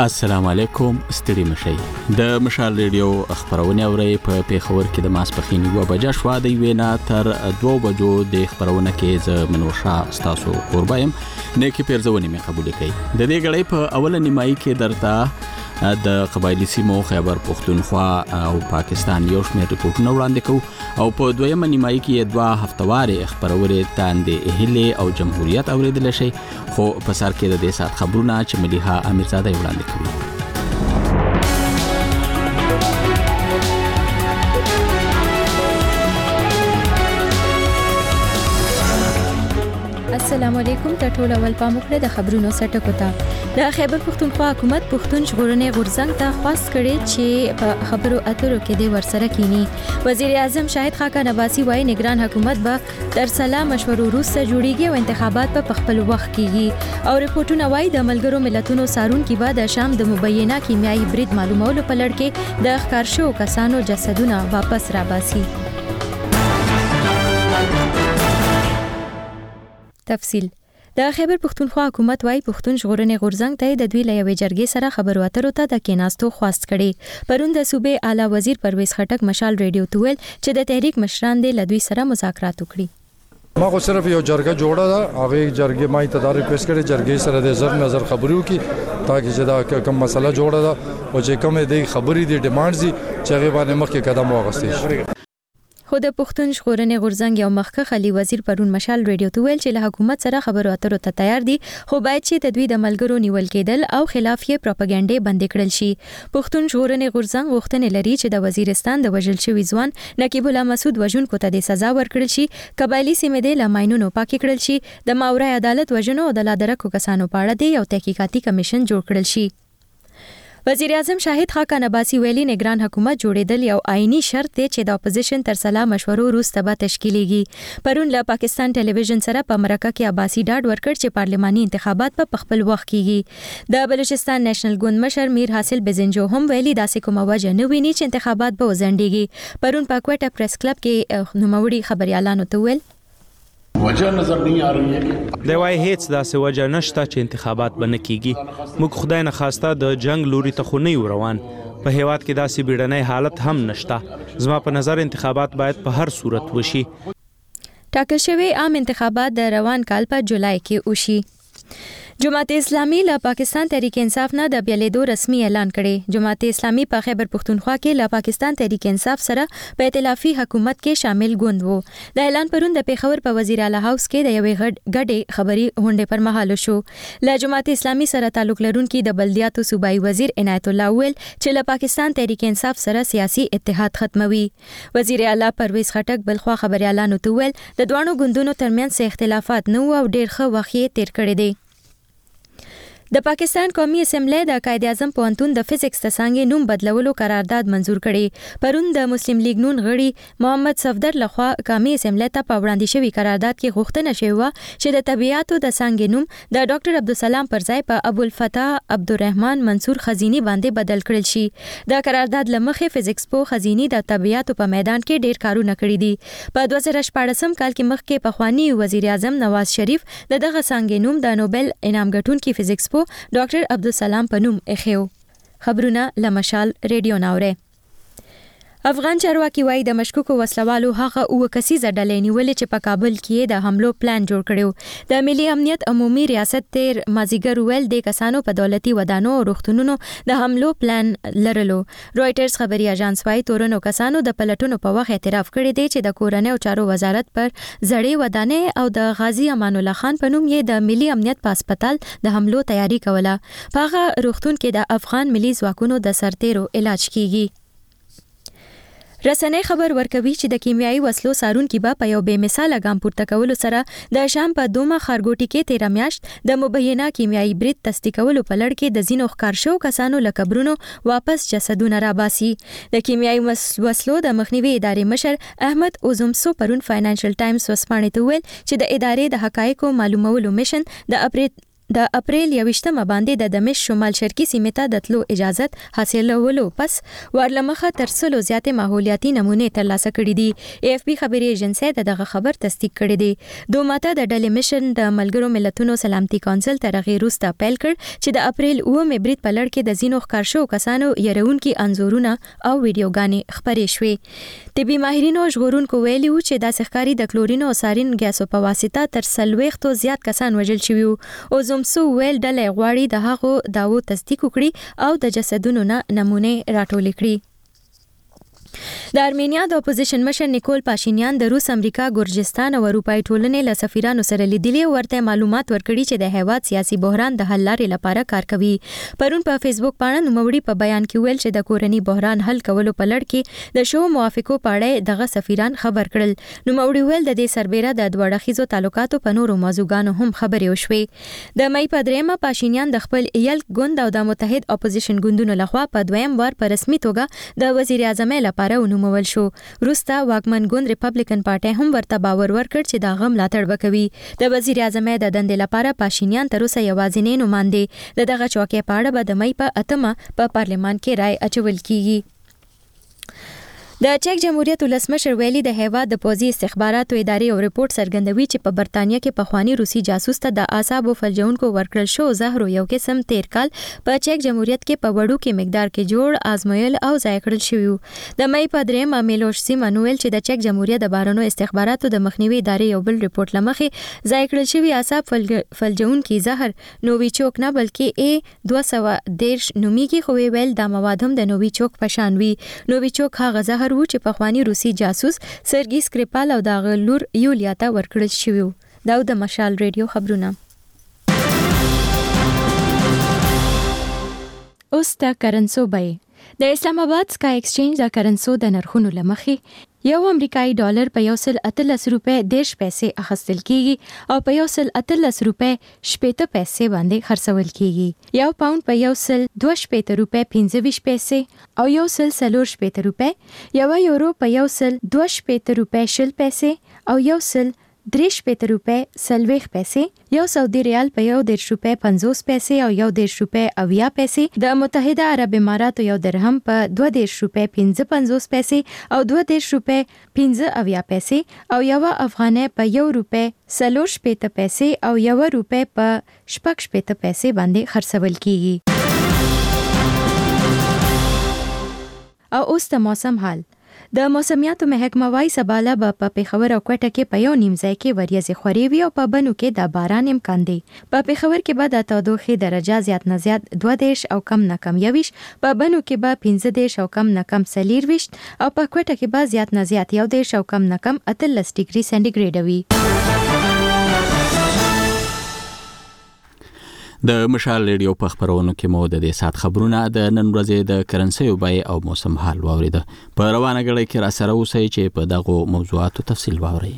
السلام علیکم، ستړي مشئ. د مشال ریډیو خبرونه اوري په پیښور کې د ماسپخین 1 بجې شو د وینا تر 2 بجو د خبرونه کې ز منوشا ستاسو قربایم نیکی پیرزونی می قبول کړي. د دې غړې په اوله نیمایي کې درته د قبایلی سیمو خیبر پختونخوا او پاکستان یو شمېر ریپورتونه وړاندې کوو او په دویمه نیمایي کې 2 هفتوارې خبرونه تاندې اهله او جمهوریت اوریدل شي، خو په سر کې د دې سات خبرونه چې مليها امیرزاده وړاندې کوي. السلام علیکم. ټول اول پام وکړه د خبرونو سټکو ته. د خیبر پختونخوا حکومت پښتون ژغورنې غورځنګ ته خواست کړي چې په خبرو اترو کې د ورسره کینی. وزیر اعظم شاهد خاقان عباسی وايي نگران حکومت به تر سلا مشورو وروسته جوړیږي او انتخابات په خپل وخت کیږي. او ریپورتونه وايي د ملګرو ملتونو سارون کې بعد شام د مبینه کیمیاوي برید معلومولو په لړ کې د ښکارشو کسانو جسدونه واپس راباسي. تفصیل. د خیبر پختونخوا حکومت وايي پښتون ژغورنې غورځنګ ته د دوی له یوې جرګې سره خبرو اترو ته د کېناستو خواست کړي. پرون د صوبې اعلی وزیر پرویز خټک مشال ریډیو ته ویل چې د تحریک مشران د لدوی سره مذاکرات وکړي. ما خو صرف یو جرګه جوړه ده، هغه جرګې ما ته دا ریکوست کړی جرګې سره د زر نظر خبرو کی تاکي چې دا کوم مسله جوړه ده او چې کوم د خبرې د ډیمانډز چې هغه باندې مخکې قدم واغستې شي. خو د پښتون ژغورنې غورځنګ یو مخکښ علي وزیر پرون مشال ریډیو ته ویل چې له حکومت سره خبرو اترو ته تیار دي، خو باید چې د دوی د ملګرو نیول کېدل او خلاف یې پروپاګاندا بند کړل شي. پښتون ژغورنې غورځنګ غوښتنه لري چې د وزیرستان د وژل شوی ځوان نقیب الله مسعود وژونکو ته د سزا ورکړل شي، قبایلی سیمې د لماینونو پاک کړل شي، د ماورای عدالت وژنو او د لادرکو کسانو په اړه د یو تحقیقاتي کمیشن جوړ کړل شي. وزیر اعظم شاهد خاقان عباسی ویلي نگران حکومت جوړېدل یو آئینی شرط دی چې د اپوزیشن تر سلا مشورو وروسته به تشکیلېږي. پرون له پاکستان ټلویزیون سره په مرکه کې عباسی ډاډ ورکړ چې پارلماني انتخابات په خپل وخت کیږي. د بلوچستان نېشنل ګوند مشر میر حاصل بزنجو هم ویلي داسې کومه وجه نه ویني چې انتخابات به وځنډېږي. پرون په کوټه پریس کلب کې نوموړي خبريالانو ته ویل وجه نظر نہیں آ رہی ہے دی وای هیڅ داسې وجه نشته چې انتخابات بنه کیږي. موږ خدای نه خواسته د جنگ لوري ته خو نه روان، په هیواد کې داسې بیړنۍ حالت هم نشته. زما په نظر انتخابات باید په هر صورت وشي. ټاکل شوی عام انتخابات د روان کال په جولای کې وشي. جماعت اسلامی له پاکستان تحریک انصاف نه د بیلیدو رسمي اعلان کړي. جماعت اسلامی په خیبر پختونخوا کې له پاکستان تحریک انصاف سره په ائتلافي حکومت کې شامل ګوند وو. د اعلان پرون د پیښور په وزیر اعلی هاوس کې د یوې غډې خبري غونډې پر مهال شو. له جماعت اسلامی سره تعلق لرونکي د بلدیاتو صوبایي وزیر عنایت الله ویل چې له پاکستان تحریک انصاف سره سیاسي اتحاد ختموي. وزیر اعلی پرویز خټک بلخوا خبريالانو ته ویل د دوانو ګوندونو ترمنځ اختلافات نه او ډېر ښه وخت یې تیر کړی دی. د پاکستان قومي اسمبلی د قائد اعظم پوهنتون د فزکس د څانګې نوم بدلولو قرارداد منزور کړي. پرون د مسلم لیگ نون غړي محمد صفدر لخوا قومي اسمبلی ته په وړاندې شوی قرارداد کې غوښتنه شوې وه چې د طبيعاتو د څانګې نوم د ډاکټر عبدالسلام پر ځای په ابوالفتح عبدالرحمن منصور خزینی باندې بدل کړل شي. د قرارداد لمخې فزکس پو خزینی د طبيعاتو په میدان کې ډېر کارونه کړي دي. په 2014 کال کې مخکې پخوانی وزیر اعظم نواز شریف دغه څانګې نوم د نوبل انعام ګټونکي فزکس ډاکټر عبدالسلام په نوم ایښیو. خبرونه لمشال ریډیو ناوره. افغان چارواکي وايي د مشکوکو وسلوالو هغه 9 کسیزه ډلې نیولې چې په کابل کې د حملو پلان جوړ کړو. د ملي امنیت عمومي ریاست تیر مازیګر ویل د کسانو په دولتي ودانو او روغتونونو د حملو پلان لرلو. رويټرز خبري اژانس وايي تورنو کسانو د پلټونو په وخت اعتراف کړی دی چې د کورنۍ او چارو وزارت پر زړې ودانې او د غازی امان الله خان په نوم یې د ملي امنیت په هسپتال د حملو تیاری کوله. په هغه روغتون کې د افغان ملي ځواکونو د سرتیرو علاج کیږي. رسنۍ خبر ورکوي چې د کیمیاوي وسلو سارونکي به په یو بې مثاله ګام پورته کولو سره د شام په دومه ښارګوټي کې 13 میاشت د مبینه کیمیاوي برید تصدیقولو په لړ کې د ځینو ښکار شوو کسانو له قبرونو واپس جسدونه راباسي. د کیمیاوي وسلو د مخنیوي ادارې مشر احمد اوزمسو پرون فاینانشل ټایمز وسپانې ته ویل چې د ادارې د حقایقو معلومولو میشن د د اپریل 28 باندې د دمشق شمال شرقي سیمې ته د تلو اجازه حاصلولو پس ورلمخه تر څلو زیاتې ماحولیاتي نمونه ترلاسه کړې دي. AFP خبري ایجنسی دغه خبر تصدیق کړی دی. دوه ماته د ډلې مشن د ملګرو ملتونو سلامتي کونسل تر غیر وروسته اپیل کړ چې د اپریل 9 برید په لړ کې د زینو ښکارشو کسانو يرونکي انزورونه او ویډیوګانې خبرې شوې. طبي ماهرینو ژغورونکو ویلي و چې د سخکاري د کلورین او سارین ګیسو په واسطه تر 40 زیات کسان وژل شوي او زمسو ویل ډلې غواړي د هغو داوو تصدیق وکړي او د جسدونو نه نمونه راټول کړي. د ارمینیا د اپوزیشن مشر نیکول پاشینیان د روس، امریکا، ګورجستان او اروپای ټولنې له سفیرانو سره لیدلي او ورته معلومات ورکړي چې د هیواد سیاسي بحران د حل لارې لپاره کار کوي. پرون په فیسبوک باندې نوموړي په بیان کې ویل چې د کورنۍ بحران حل کولو په لړ کې د شو موافقو په اړه دغه سفیران خبر کړل. نوموړي ویل د دې سربېره د دوه اړخیزو تعلقاتو په نورو موضوعګانو هم خبرې وشوې. د مې په 3 پاشینیان د خپل ایل ګوند او د متحد اپوزیشن ګوندونو لخوا په دویم وار په رسمي توګه د وزیر اعظم لپاره ونومول شو. وروسته واکمن ګوند ریپبلیکن پارټي هم ورته باور ورکړ چې دا غم ملاتړ وکوي. د وزیر اعظم د دندې لپاره پاشینیان تر اوسه یوازینی نماینده دغه چوکۍ په اړه به د مې په 8 په پارلمان کې رائے اچول کیږي. د چک جمهوریت ولسمشر ویلي د هیواد د پوځي استخباراتو ادارې او ریپورت څرګندوي چې په برتانیا کې پخوانی روسي جاسوس ته د اعصابو فلجونکو ورکړل شو زهر یو قسم تیر کال په چک جمهوریت کې په وړو کې مقدار کې جوړ آزمویل او ځای کړل شوی. د مې په 3 میلوش سیمانویل چې د چک جمهوریت د بارنو استخباراتو د مخنیوي ادارې یو بل ریپورت لمخې ځای کړل شوی اعصاب فلجونکي زهر نوویچوک نه بلکې A213 نومیږي خو ویل دا مواد هم د نوویچوک په شان وي. نوویچوک هغه زهر و چې پخوانی روسي جاسوس سرګي سکریپال او د غلور یولیا ته ورکړل شوی. دا د مشال ریډیو خبرونه. اوس د کرنسو بای د اسلام آباد سکای ایکسچینج د کرنسو د نرخونو لمخې یو امریکایي ډالر په 118 روپے 10 پیسې اخیستل کیږي او په 118 روپے 70 پیسې باندې خرڅول کیږي. یو پاوند په 122 روپے 25 پیسې او 140 روپے، یو یورو په 122 روپے 10 پیسې او 130 روپے 40 پیسې، یو سعودي ریال په 1 روپے 50 پیسې او 1 روپے 80 پیسې، د متحده عرب اماراتو یو درهم په 2 روپے 55 پیسې او 2 روپے 50 پیسې او یو افغانۍ په 1 روپے 40 پیسې او 1 روپے په 60 پیسې باندې خرڅول کیږي. او اوس د موسم حال. د موسمیاتو محکمه وايي سباله به په پېښور او کوټه کې په یو نیم ځای کې وریځې خورې وي او په بنو کې د باران امکان دی. په پېښور کې به د تودوخې درجه زیات نه زیات 22 او کم نه کم 21، په بنو کې به 15 او کم نه کم 24 او په کوټه کې به زیات نه زیات 11 او کم نه کم 18 ډیګري سنټیګریډ وي. د مشال ریډیو په خبرونو کې مو د دې سات خبرونه د نن ورځې د کرنسي بای او موسم حال واوریده. په روانه غړي کې را سره اوسئ چې په دغه موضوعاتو تفصیل واورئ.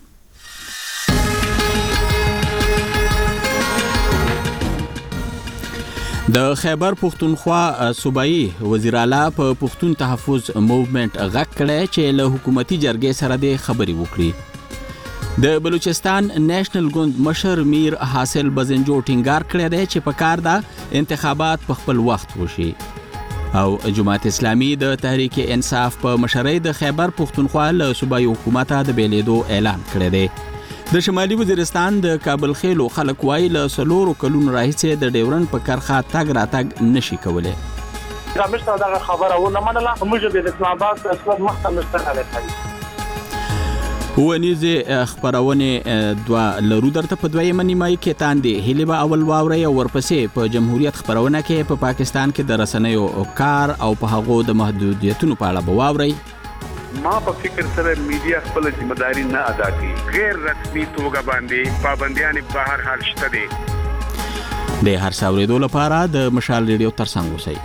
د خیبر پختونخوا صوبایي وزیر اعلی په پښتون تحفظ موومېنټ غږ کړی چې له حکومتي جرګې سره د خبرې وکړي. د بلوچستان نېشنل ګوند مشر میر حاصل بزنجو ټینګار کړی دی چې په کار ده انتخابات په خپل وخت وشي. او جماعت اسلامي د تحریک انصاف په مشرۍ د خیبر پختونخوا له صوبایي حکومت د بیلیدو اعلان کړی دی. د شمالي وزیرستان د کابل خېلو خلک وایي له 4 کلونو راهیسې د ډیورن په کرخه تګ راتګ نشي کولی. دا مشته دا خبره ونه منله، موږ به د اسلام آباد اصل مخته مستقله کړی. ونیزه خبرونه دوا لرو درته په دویمه نیمایي کې تاندې هلي به اول واوري او ورپسې په جمهوریت خبرونه کې په پاکستان کې د رسنیو کار او په هغو د محدودیتونو په اړه به واوري. ما په فکر سره میډیا خپل ځمېداري نه ادا کوي. غیر رسمي توګه باندې پابندیان په هر حال شته دي. د هر څاورېدو لپاره د مشال ریډیو ترڅنګ اوسئ.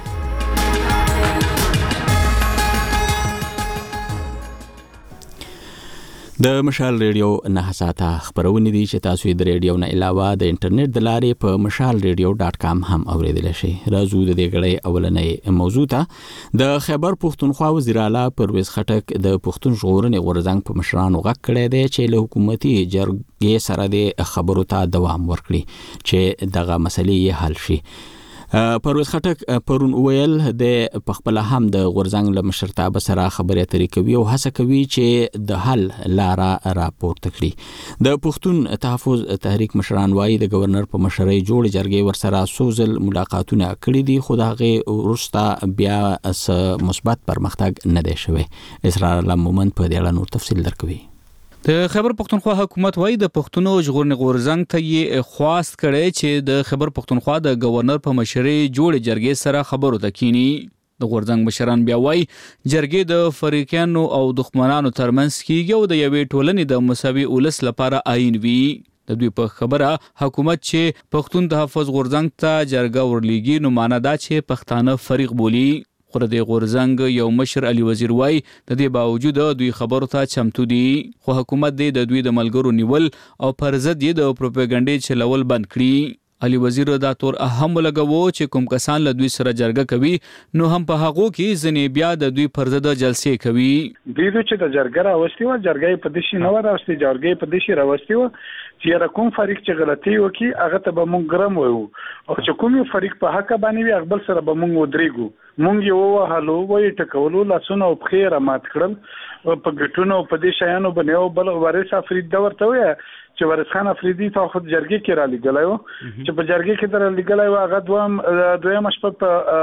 د مشال ریډیو نه ساته خبرونه دي چې تاسو د ریډیو نه علاوه د انټرنیټ د لارې په mashalradio.com هم اوریدل شئ. راځو د دې غړې اولنې موضوع ته. د خیبر پښتونخوا وزیر اعلی پرویز خټک د پښتون ژغورنې غورځنګ په مشرانو غږ کړی دی چې له حکومتي جرګې سره د خبرو ته دوام ورکړي چې دغه مسلې حل شي. پرویز خټک پرون ویل د پخپل هم د غورځنګ له مشرتابه سره خبرې اترې کوي او هڅه کوي چې د حل لاره راپورته کړي. د پښتون تحفظ تحریک مشران وايي د گورنر په مشرۍ جوړ جرګې ورسره سوزل ملاقاتونه کړي دي خو دغه وروسته بیا مثبت پرمختګ نه دی شوی. اسرار الله مومند په دې اړه نور تفصیل درکوي. د خیبر پښتونخوا حکومت وايي د پښتونو ژغورنې غورځنګ ته یې خواست کړی چې د خیبر پښتونخوا د گورنر په مشرۍ جوړ جرګې سره خبرو ته کینی. د غورځنګ مشران بیا وايي جرګې د فریقانو او دښمنانو ترمنځ کیږي او د یوې ټولنې د مساوي ولس لپاره آئین وي. د دوی په خبره حکومت چې پښتون تحفظ غورځنګ ته جرګه ورلېږي نو معنا دا چې پښتانه فریق بولی. خو د غورځنګ یو مشر علي وزیر وايي د دې باوجود دوی خبرو ته چمتو دي خو حکومت د دوی د ملګرو نیول او پر ضد د پروپاګاندا چلول بند کړي. علي وزیر دا تور اهم لګوو چې کوم کسان له دوی سره جرګه کوي نو هم په هغو کې ځنې بیا د دوی پر ضد جلسې کوي. دوی چې د جرګه راوستي و جرګې په دشي نه راوستي جرګې په دشي راوستي و چې کوم فریق چې غلطي وکي هغه ته به مونږ ګرم وو او چې کوم فریق په حق باندې وي خپل سره به مونږ ودرېګو. مونږ یو هالو وې ټکولو لاسونه او خیر مات کړل په ګټونو په دې شایانو باندې بل وارث افرید دا ورته وې چې ورث خان افریدي ته خود جرګې کې را لګلایو چې په جرګې کې در لګلایو هغه دویم شپه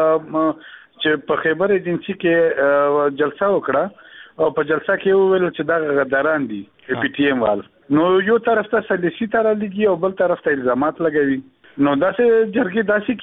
چې په خیبر ایجنسی کې جلسه وکړه او په جلسه کې ویل چې دا غداران دي پی ټی ایم وال نو یو طرف ته سلیسی تر لګي او بل طرف ته الزامات لګوي نو داسې جرګې داسې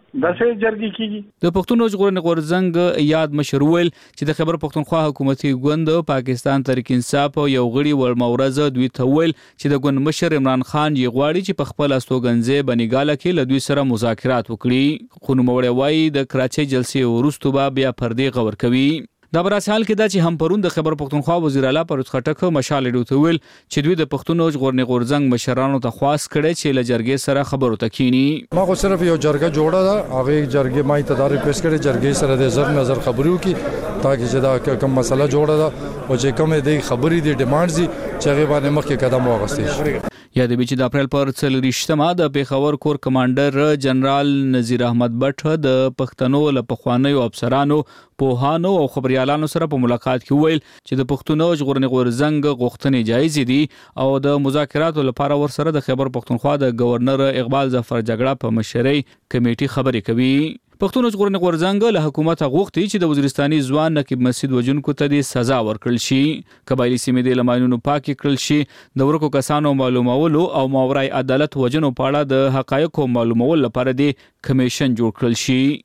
کیږي. د پښتون ژغورنې غورځنګ یاد مشر ویل چې د خیبر پښتونخوا حکومتي ګوند پاکستان تحریک انصاف یو غړي ورمورزه دوی ته ویل چې د ګوند مشر عمران خان یې غواړي چې په خپل استوګنځي بنګاله کې له دوی سره مذاکرات وکړي. خو نوموړی وايي د کراچۍ جلسې وروسته بیا پردې غور کوي. دا برا حال کې دا چې هم پرون د خیبر پښتونخوا وزیر اعلی پرویز خټک مشال ریډیو ته ویل چې دوی د پښتون ژغورنې غورځنګ مشرانو ته خواست کړي چې له جرګې سره خبرو ته کینی. ما خو صرف یو جرګه جوړه ده هغه جرګې ما ته دا ریکوست کړي جرګې سره د زر نظر خبرو کی تاکي چې دا کوم مسله جوړه ده او چې کوم د خبرې د ډیمانډز چې هغه باندې مخکې قدم واغستې شي. یاد به چې د اپریل پر 24مه د پیښور کور کمانډر جنرال نذیر احمد بټ د پښتنو له پخوانیو افسرانو پوهانو او خبريالانو سره په ملاقات کې ویل چې د پښتونو ژغورنې غورځنګ غوښتنې جایز دي او د مذاکراتو لپاره ورسره د خیبر پښتونخوا د گورنر اقبال ظفر جګړه په مشرۍ کمیټي خبرې کوي. پښتون ژغورنې غورځنګ له حکومت غوښتي چې د وزیرستاني ځوان نقیب مسعود وجونکو ته د سزا ورکړل شي. قبایلی سیمې د لمانونو پاک کړل شي. د ورکو کسانو معلومولو او ماورای عدالت وجنو په اړه د حقایقو معلومول لپاره د کمیشن جوړ کړل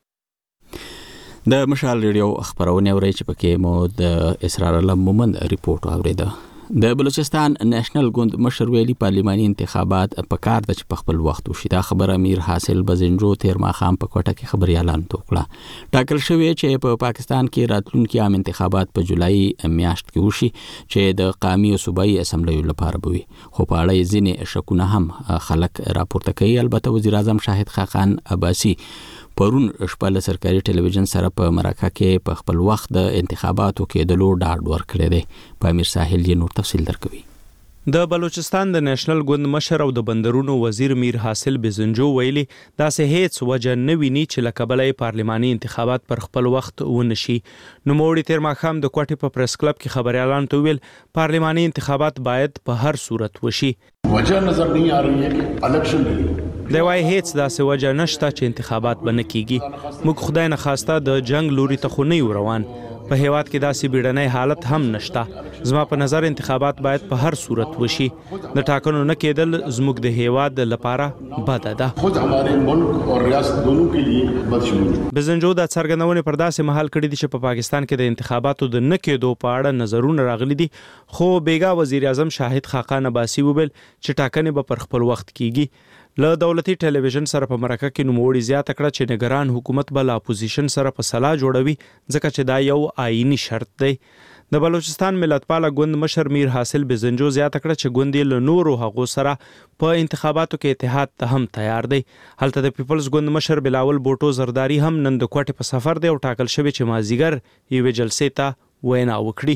شي. د مشال ریډیو خبرونه اوري چې پکې مو د اسرار الله مومند ریپورت اوریده. د بلوچستان نېشنل ګوند مشر ویلي پارلماني انتخابات په کار د په خپل وخت وشي. دا خبره امیر حاصل بزنجو تیر ماخام په کوټه کې خبري اعلان وکړه. ټاکل شوی چې په پاکستان کې راتلونکي عام انتخابات په جولای میاشت کې وشي چې د قومي او صوبایي اسمبلیو لپاره بوي. خو په اړه ځینې شکونه هم خلک راپورته کوي. البته وزیر اعظم شاهد خاقان عباسي پرون شپه سرکاري ټلویزیون سره په مراکه کې په خپل وخت د انتخاباتو کې د لوړ ډاډ ورکړی دی. په امیر ساحل یې نور تفصیل درکوي. د بلوچستان د نېشنل ګوند مشر او د بندرونو وزیر میر حاصل بزنجو ویلي داسې هیڅ وجه نه ویني چې له کبله پارلماني انتخابات پر خپل وخت ونشي. نوموړي تیر ماښام د کوټې په پریس کلب کې خبري اعلان ته ویل پارلماني انتخابات باید په هر صورت وشي. وجه نظر نہیں آ رہی ہے کہ الیکشن دی وای هیڅ داسې وجه نشته چې انتخابات بنه کیږي. موږ خدای نه خواسته د جنگ لوري ته خو نه روان. په هیواد کې داسې بیړنۍ حالت هم نشته. زما په نظر انتخابات باید په هر صورت وشي. د ټاکنو نه کېدل زموږ د هیواد لپاره بد ده. خود ہمارے ملک اور ریاست دونوں کے لیے بدشمول. بزنجو د څرګندونې پر داسې مهال کړی دي چې په پاکستان کې د انتخاباتو د نه کېدو په اړه نظرونه راغلي دي. خو بیګا وزیر اعظم شاهد خاقان عباسي وویل چې ټاکنې به پر خپل وخت کیږي. له دولتي ټلویزیون سره په مرکه کې نوموړي زیاته کړه چې نگران حکومت به له اپوزیشن سره په صلاح جوړوي ځکه چې دا یو آئینی شرط دی. د بلوچستان ملتپاله ګوند مشر میر حاصل بزنجو زیاته کړه چې ګوند یې له نورو هغو سره په انتخاباتو کې اتحاد ته هم تیار دی. هلته د پیپلز ګوند مشر بلاول بوټو زرداری هم نن د کوټې په سفر دی او ټاکل شوی چې مازیګر یوې جلسې ته وینا وکړي.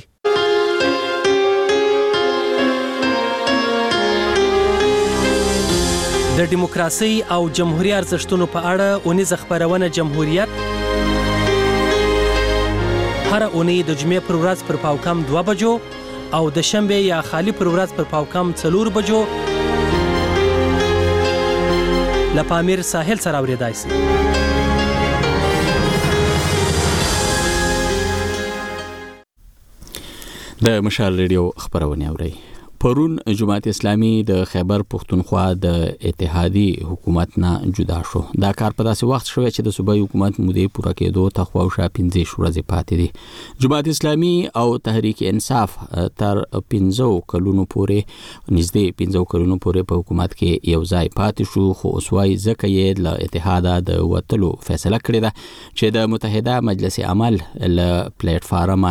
د دیموکراسي او جمهوریت ارزښتونو په اړه اونیزه خبرونه جمهوریت هر اونۍ د جمعې پر ورځ پر پاوکم 2 بجو او د شنبه یا خالی پر ورځ پر پاوکم 4 بجو لپامیر ساحل سره اوریدای شي. د مشال ریډیو خبرونه اوري. پرون جماعت اسلامي د خیبر پختونخوا د اتحادی حکومت نه جدا شو. دا کار په داسې وخت شوی چې د صوبایي حکومت مودې پوره کېدو ته خواوشا 15 ورځې پاتې دي. جماعت اسلامي او تحریک انصاف تر 15 کلونو پورې نږدې 15 کلونو پورې په حکومت کې یو ځای پاتې شو، خو اوس وايي ځکه یې له اتحاده د وتلو فیصله کړې ده چې د متحده مجلس عمل له پلیټ فارم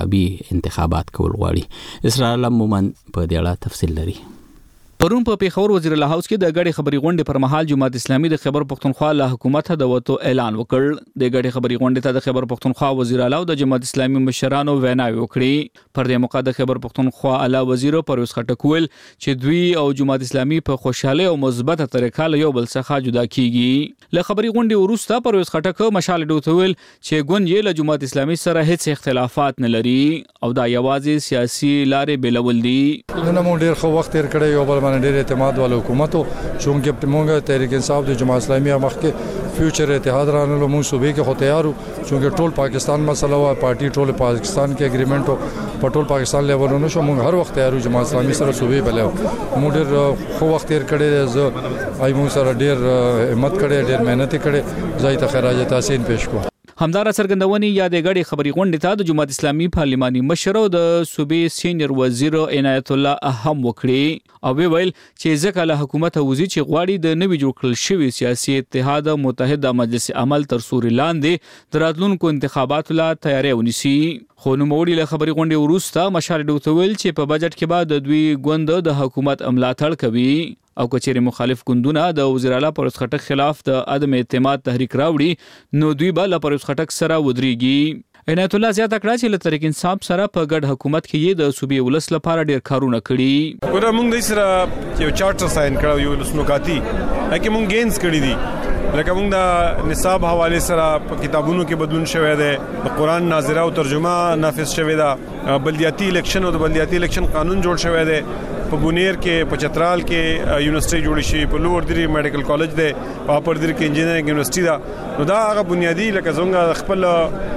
انتخابات کول غواړي. اسرائیل مومن په تفصیل لري. پرون په پیښور وزیر الله هاوس کې د غړي خبري غونډې پر مهال جماعت اسلامي د خیبر پختونخوا له حکومت د وټو اعلان وکړ. د غړي خبري غونډې ته د خیبر پختونخوا وزیر اعلی او د جماعت اسلامي مشرانو ویناوي وکړي. پر دې موقع د خیبر پختونخوا اعلی وزیر پرویز خټک ویل چې دوی او جماعت اسلامي په خوشاله او مثبته طریقه له یو بل څخه جدا کیږي. له خبري غونډې وروسته پرویز خټک مشال ډوته ویل چې ګوند یې له جماعت اسلامي سره هیڅ اختلافات نه لري او دا یوازې سیاسي لارې بلول دي. نن مو ډیر خو وخت تیر کړی یو بل باندې ډیر اعتماد حکومتو چونکه موږ تحریک انصاف د جماعت اسلامي مخکې فیوچر اتحاد رانلو موږ صوبې کې خو تیارو چونکه ټول پاکستان مسله وا پارټي ټول پاکستان کې اګریمنټ په ټول پاکستان لیولونو شو موږ هر وخت تیارو جماعت اسلامي سره صوبې بلو موږ ډیر خو وخت تیر کړی زه ایمو سره ډیر همت کړی ډیر مهنت کړی ځای ته خراج تحسین پیش کو. همدار سرګندونی یا د غړي خبري غونډې ته د جماعت اسلامي پارلماني مشر او د صوبې سینیئر وزیر عنایت الله اهم وکړي او ویل چې ځکه له حکومت وزیر چې غواړي د نوي جوړ کړل شوی سیاسي اتحاد متحده مجلس عمل تر سوري لاندې د راتلونکو انتخاباتو لا تیاری ونیسي. خو نوموړي له خبري غونډې وروسته مشال ډوته ویل چې په بجټ کې بعد د دوی ګوند د حکومت ملاتړ کوي او کچېرې مخالف ګوندونه د وزیر اعلی پرویز خټک خلاف د عدم اعتماد تحریک راوړي نو دوی به له پرویز خټک سره ودرېږي. عنایت الله زیاته کړه چې له تحریک انصاف سره په ګډ حکومت کې یې د صوبې ولس لپاره ډیر کارونه کړي. ګوره موږ د سره یو چارټر ساين کړو یو لسنوکاتی لکه موږ گینز کړی دي لکه موږ د نصاب حواله سره په کتابونو کې بدلون شوی دی د قران ناظره او ترجمه نافذ شوی دا بلدیاتی الیکشن او د بلدیاتی الیکشن قانون جوړ شوی دی په بونیر کې په چترال کې یونیورسيټي جوړ شي په لوړ درې میډیکل کالج دی په اپر درې کې انجینرینګ یونیورسيټي دا نو دا هغه بنیادی لکه څنګه خپل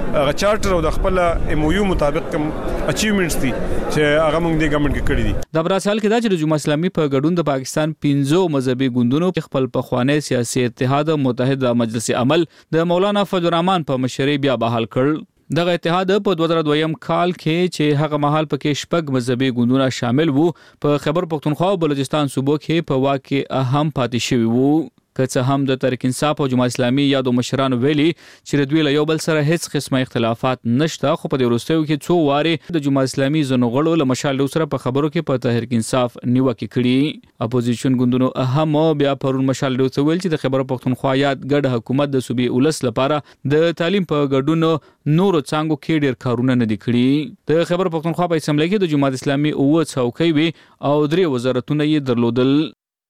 چارټر او د خپل ایم او یو مطابق کوم اچیومنټس دي چې هغه موږ د ګورنمنت کې کړی دي. د براسال کې دا چې د جماعت اسلامي په ګډون د پاکستان 15 مذهبي ګوندونو خپل پخوانی سیاسي اتحاد متحده مجلس عمل د مولانا فضل الرحمن په مشرۍ بیا بحال کړ. دغه اتحاد په 2002 کال کې چې هغه مهال پکې شپږ مذهبي ګوندونه شامل وو په خیبر پختونخوا او بلوچستان صوبو کې په واقع اهم پاتې شوی وو. که څه هم د تحریک انصاف او جماعت اسلامي یادو مشرانو ویلي چې دوی له یو بل سره هیڅ قسمه اختلافات نشته خو په دې وروستیو کې څو واره د جماعت اسلامي زنوغړو له مشال سره په خبرو کې په تحریک انصاف نیوکه کړي. اپوزیشن ګوندونو اهم بیا پرون مشال ډوته ویل چې د خیبر پختونخوا یاد ګډ حکومت د صوبې ولس لپاره د تعلیم په ګډون نورو څنګه کې ډیر کارونه نه دي کړي. د خیبر پختونخوا په اسمبلی کې د جماعت اسلامي او څوکۍ وي او 3 وزارتونه یې درلودل.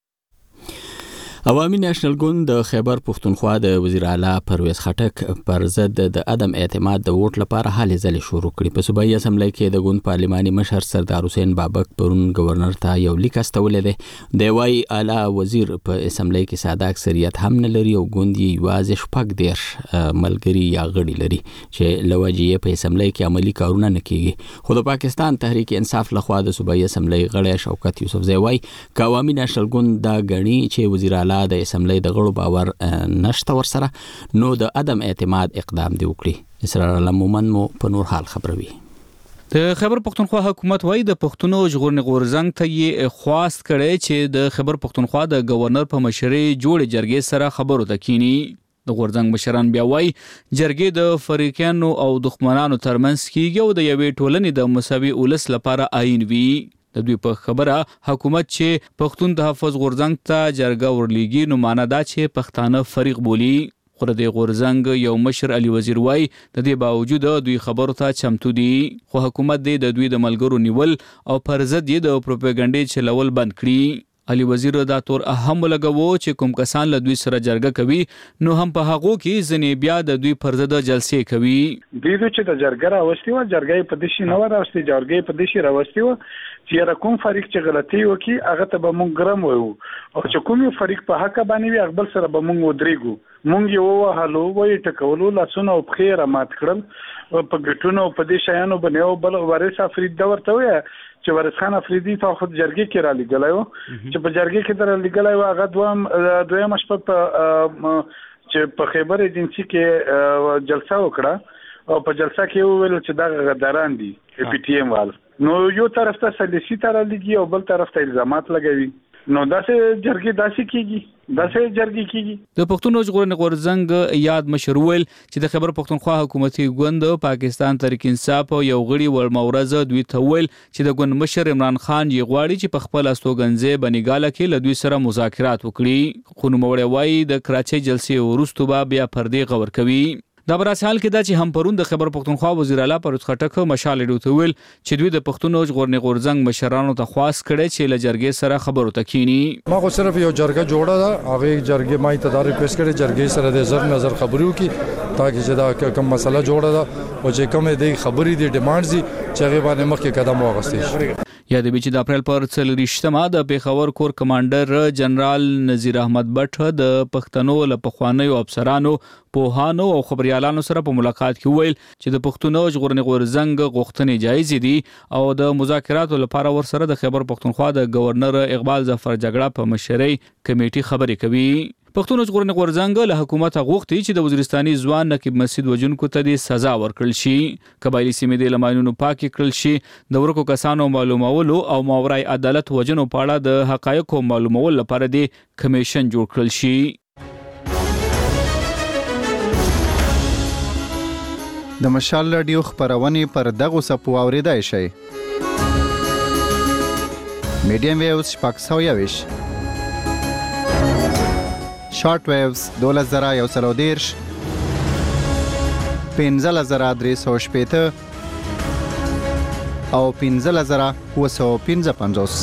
عوامي نېشنل ګوند د خیبر پختونخوا د وزیر اعلی پرویز خټک پر ضد د عدم اعتماد د ووټ لپاره هلې ځلې شروع کړې. په صوبایي اسمبلی کې د ګوند پارلماني مشر سردار حسین بابک پرون گورنر ته یو لیک استولې دی. د وای اعلی وزیر په اسمبلی کې ساده اکثریت هم نه لري او ګوند یې یوازې شپږ دېرش ملګري یا غړي لري چې لوجې په اسمبلی کې عملی کارونه نه کیږي. خو د پاکستان تحریک انصاف لخوا د صوبایي اسمبلی غړی شوکت یوسف زی وای چې عوامي نېشنل ګوند دا غني چې وزیر اعلی د اسمبلی د غړو باور نشته ورسره نو د عدم اعتماد اقدام دی وکړي. اسرائیل مومن مو په نور حال خبروي. د خیبر پختونخوا حکومت وایي د پښتونو ژغورنې غورځنګ ته یې خواست کړی چې د خیبر پختونخوا د گورنر په مشرۍ جوړې جرګې سره خبرو ته کینی. د غورځنګ مشران بیا وایي جرګې د فریقانو او دښمنانو ترمنځ کیږي او د یوې ټولنې د مساوي ولس لپاره آئین وي. د دوی په خبره حکومت چې پښتون تحفظ غورځنګ ته جرګه ورلیږي نو معنا دا چې پښتانه فریق بولي. خو د غورځنګ یو مشر علي وزیر وایي د دې باوجود دوی خبرو ته چمتو دي خو حکومت د دوی د ملګرو نیول او پر ضد یې د پروپاګاندا چلول بند کړي. علي وزیر دا تور اهم لګوو چې کوم کسان له دوی سره جرګه کوي نو هم په هغو کې ځنې بیا د دوی پر ضد جلسې کوي. دوی چې د جرګه راوستي و جرګې په دشي نه راوستي جرګې په دشي راوستي و چې کوم فریق چې غلطي وکي هغه ته به مونږ ګرم وو او چې کوم فریق په حق باندې وي خپل سره به مونږ ودرېګو. مونږ یو وهلو وې ټکولو لاسونه او بخیر مات کړل په ګټونو په دې شیانو باندې او بل وارث افریدي دا ورته وي چې وارث خان افریدي ته خود جرګې کې را لګلای و چې په جرګې کې در لګلای و هغه دویم شپه چې په خیبر ایجنسی کې جلسه وکړه او په جلسه کې ویل چې دا غداران دي پی ټی ایم وال نو یو طرف ته سلیسی تر لګي او بل طرف ته الزامات لګوي نو داسې جرګې داسې کیږي داسې جرګې کیږي. د پښتون ژغورنې غورځنګ یاد مشر ویل چې د خیبر پښتونخوا حکومتي ګوند پاکستان تحریک انصاف یو غړي ورمورزه دوی ته ویل چې د ګوند مشر عمران خان یې غواړي چې په خپل استوګنځي بنګاله کې له دوی سره مذاکرات وکړي خو نوموړی وایي د کراچۍ جلسې وروسته بیا پردې غور کوي. دا براسه حال کې دا چې هم پرون د خیبر پښتونخوا وزیر اعلی پروت خټک مشال ډوته ویل چې دوی د پښتون ژغورنې غورځنګ مشرانو ته خواست کړي چې له جرګې سره خبرو ته کینی. ما خو صرف یو جرګه جوړه ده هغه جرګې ما ته دا ریکوست کړي جرګې سره د زر نظر خبرو کی تاکي چې دا کوم مسله جوړه ده او چې کوم د خبرې د ډیمانډز چې هغه باندې مخکې قدم واغستې شي. یاد به چې د اپریل پر 24مه د پیښور کور کمانډر جنرال نذیر احمد بټ د پښتنو له پخوانیو افسرانو پوهانو او خبريالانو سره په ملاقات کې ویل چې د پښتون ژغورنې غورځنګ غوښتنې جایز دي او د مذاکراتو لپاره ورسره د خیبر پښتونخوا د گورنر اقبال ظفر جګړه په مشرۍ کمیټي خبرې کوي. پښتون ژغورنې غورځنګ له حکومت غوښتي چې د وزیرستاني ځوان نقیب مسعود وجونکو ته د سزا ورکړل شي قبایلی سیمې د لمانونو پاک کړل شي د ورکو کسانو معلومولو او ماورای عدالت وجنو په اړه د حقایقو معلومول لپاره د کمیشن جوړ کړل شي. د مشال رادیو خبرونه پر دغه سپو اوریدای شي. میډیم ویوز شپږ شارټ ویوز 2130 15350 او 15955.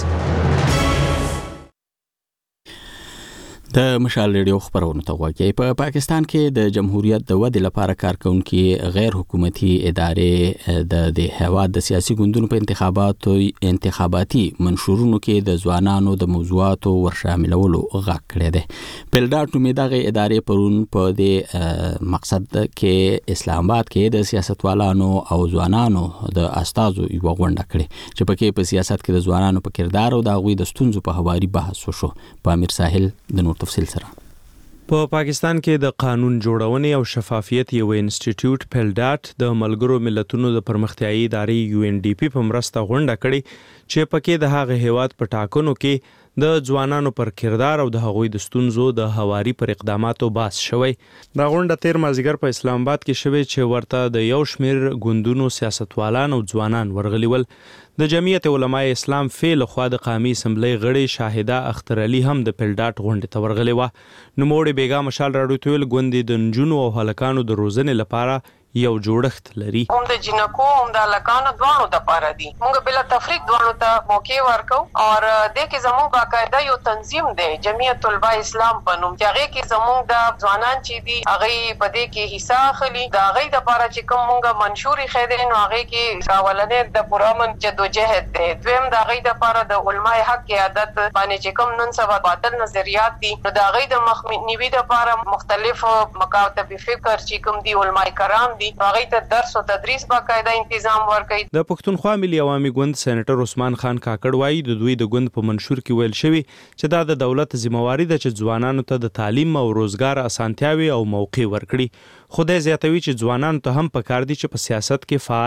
د مشال ریډیو خبرونه ته وګورئ. په پاکستان کې د جمهوریت د ودې لپاره کارکونکي غیر حکومتي ادارې د هیواد د سیاسي ګوندونو په انتخاباتي منشورونو کې د ځوانانو د موضوعاتو ورشاملولو غږ کړی دی. پلډاټ نومې دغه ادارې پرون په دې مقصد کې اسلام آباد کې د سیاستوالانو او ځوانانو د استازو یو غونډه کړې چې پکې په سیاست کې د ځوانانو په کردار او د هغوی د ستونزو په حواله بحث وشو. په امیر ساحل د نور تفصیل سره په پاکستان کې د قانون جوړونې او شفافیت یو انسټیټیوټ پلډاټ د ملګرو ملتونو د پرمختیایي ادارې UNDP په مرسته غونډه کړې چې پکې د هغه هیواد په ټاکنو کې د ځوانانو پر کردار او د هغوی د ستونزو د حواري پر اقداماتو باس شوی. دا غونډه تیر مازیګر په اسلام آباد کې شوی چې ورته د یو شمیر ګوندونو سیاستوالان او ځوانان ورغلي ول. د جمعیت علماء اسلام فعل خو د قومي اسمبلی غړي شاهده اختر علي هم د پلډاټ غونډه ته ورغلي و. نو موړي بیګا مشال راډیو تویل ګوندې د نجونو او هلکانو د روزنې لپاره یو جوړښت لري. هم د جنکو هم د لکانو دوانو د پاره دي. موږ بلا تفریق دوانو ته موقع ورکو او د کې زموږ باقاعده یو تنظیم دی جمعیت علماء اسلام په نوم چې هغه کې زموږ د ځوانان چې دي هغه په دې کې حصہ اخلي. دا هغه د پاره چې کوم موږ منشوري خېدل نو هغه کې راولنې د پرامن جدوجہد دی. دویم دا هغه د پاره د علماء حق عادت باندې چې کوم نن سبا باطل نظریات دي نو دا هغه د مخنیوي د پاره مختلف مکاتب فکر چې کوم دي علماء کرام دي هغه ته درس او تدریس باقاعده تنظیم ورکړي. د پښتونخوا ملي عوامي ګوند سېنیټر عثمان خان کاکړ وایي د دوی د ګوند په منشور کې ویل شوی چې دا د دولت ذمہواری ده چې ځوانانو ته د تعلیم او روزګار اسانتیاوي او موقع ورکړي. خو د زیاتوي چې ځوانانو ته هم پکار دي چې په سیاست کې فعال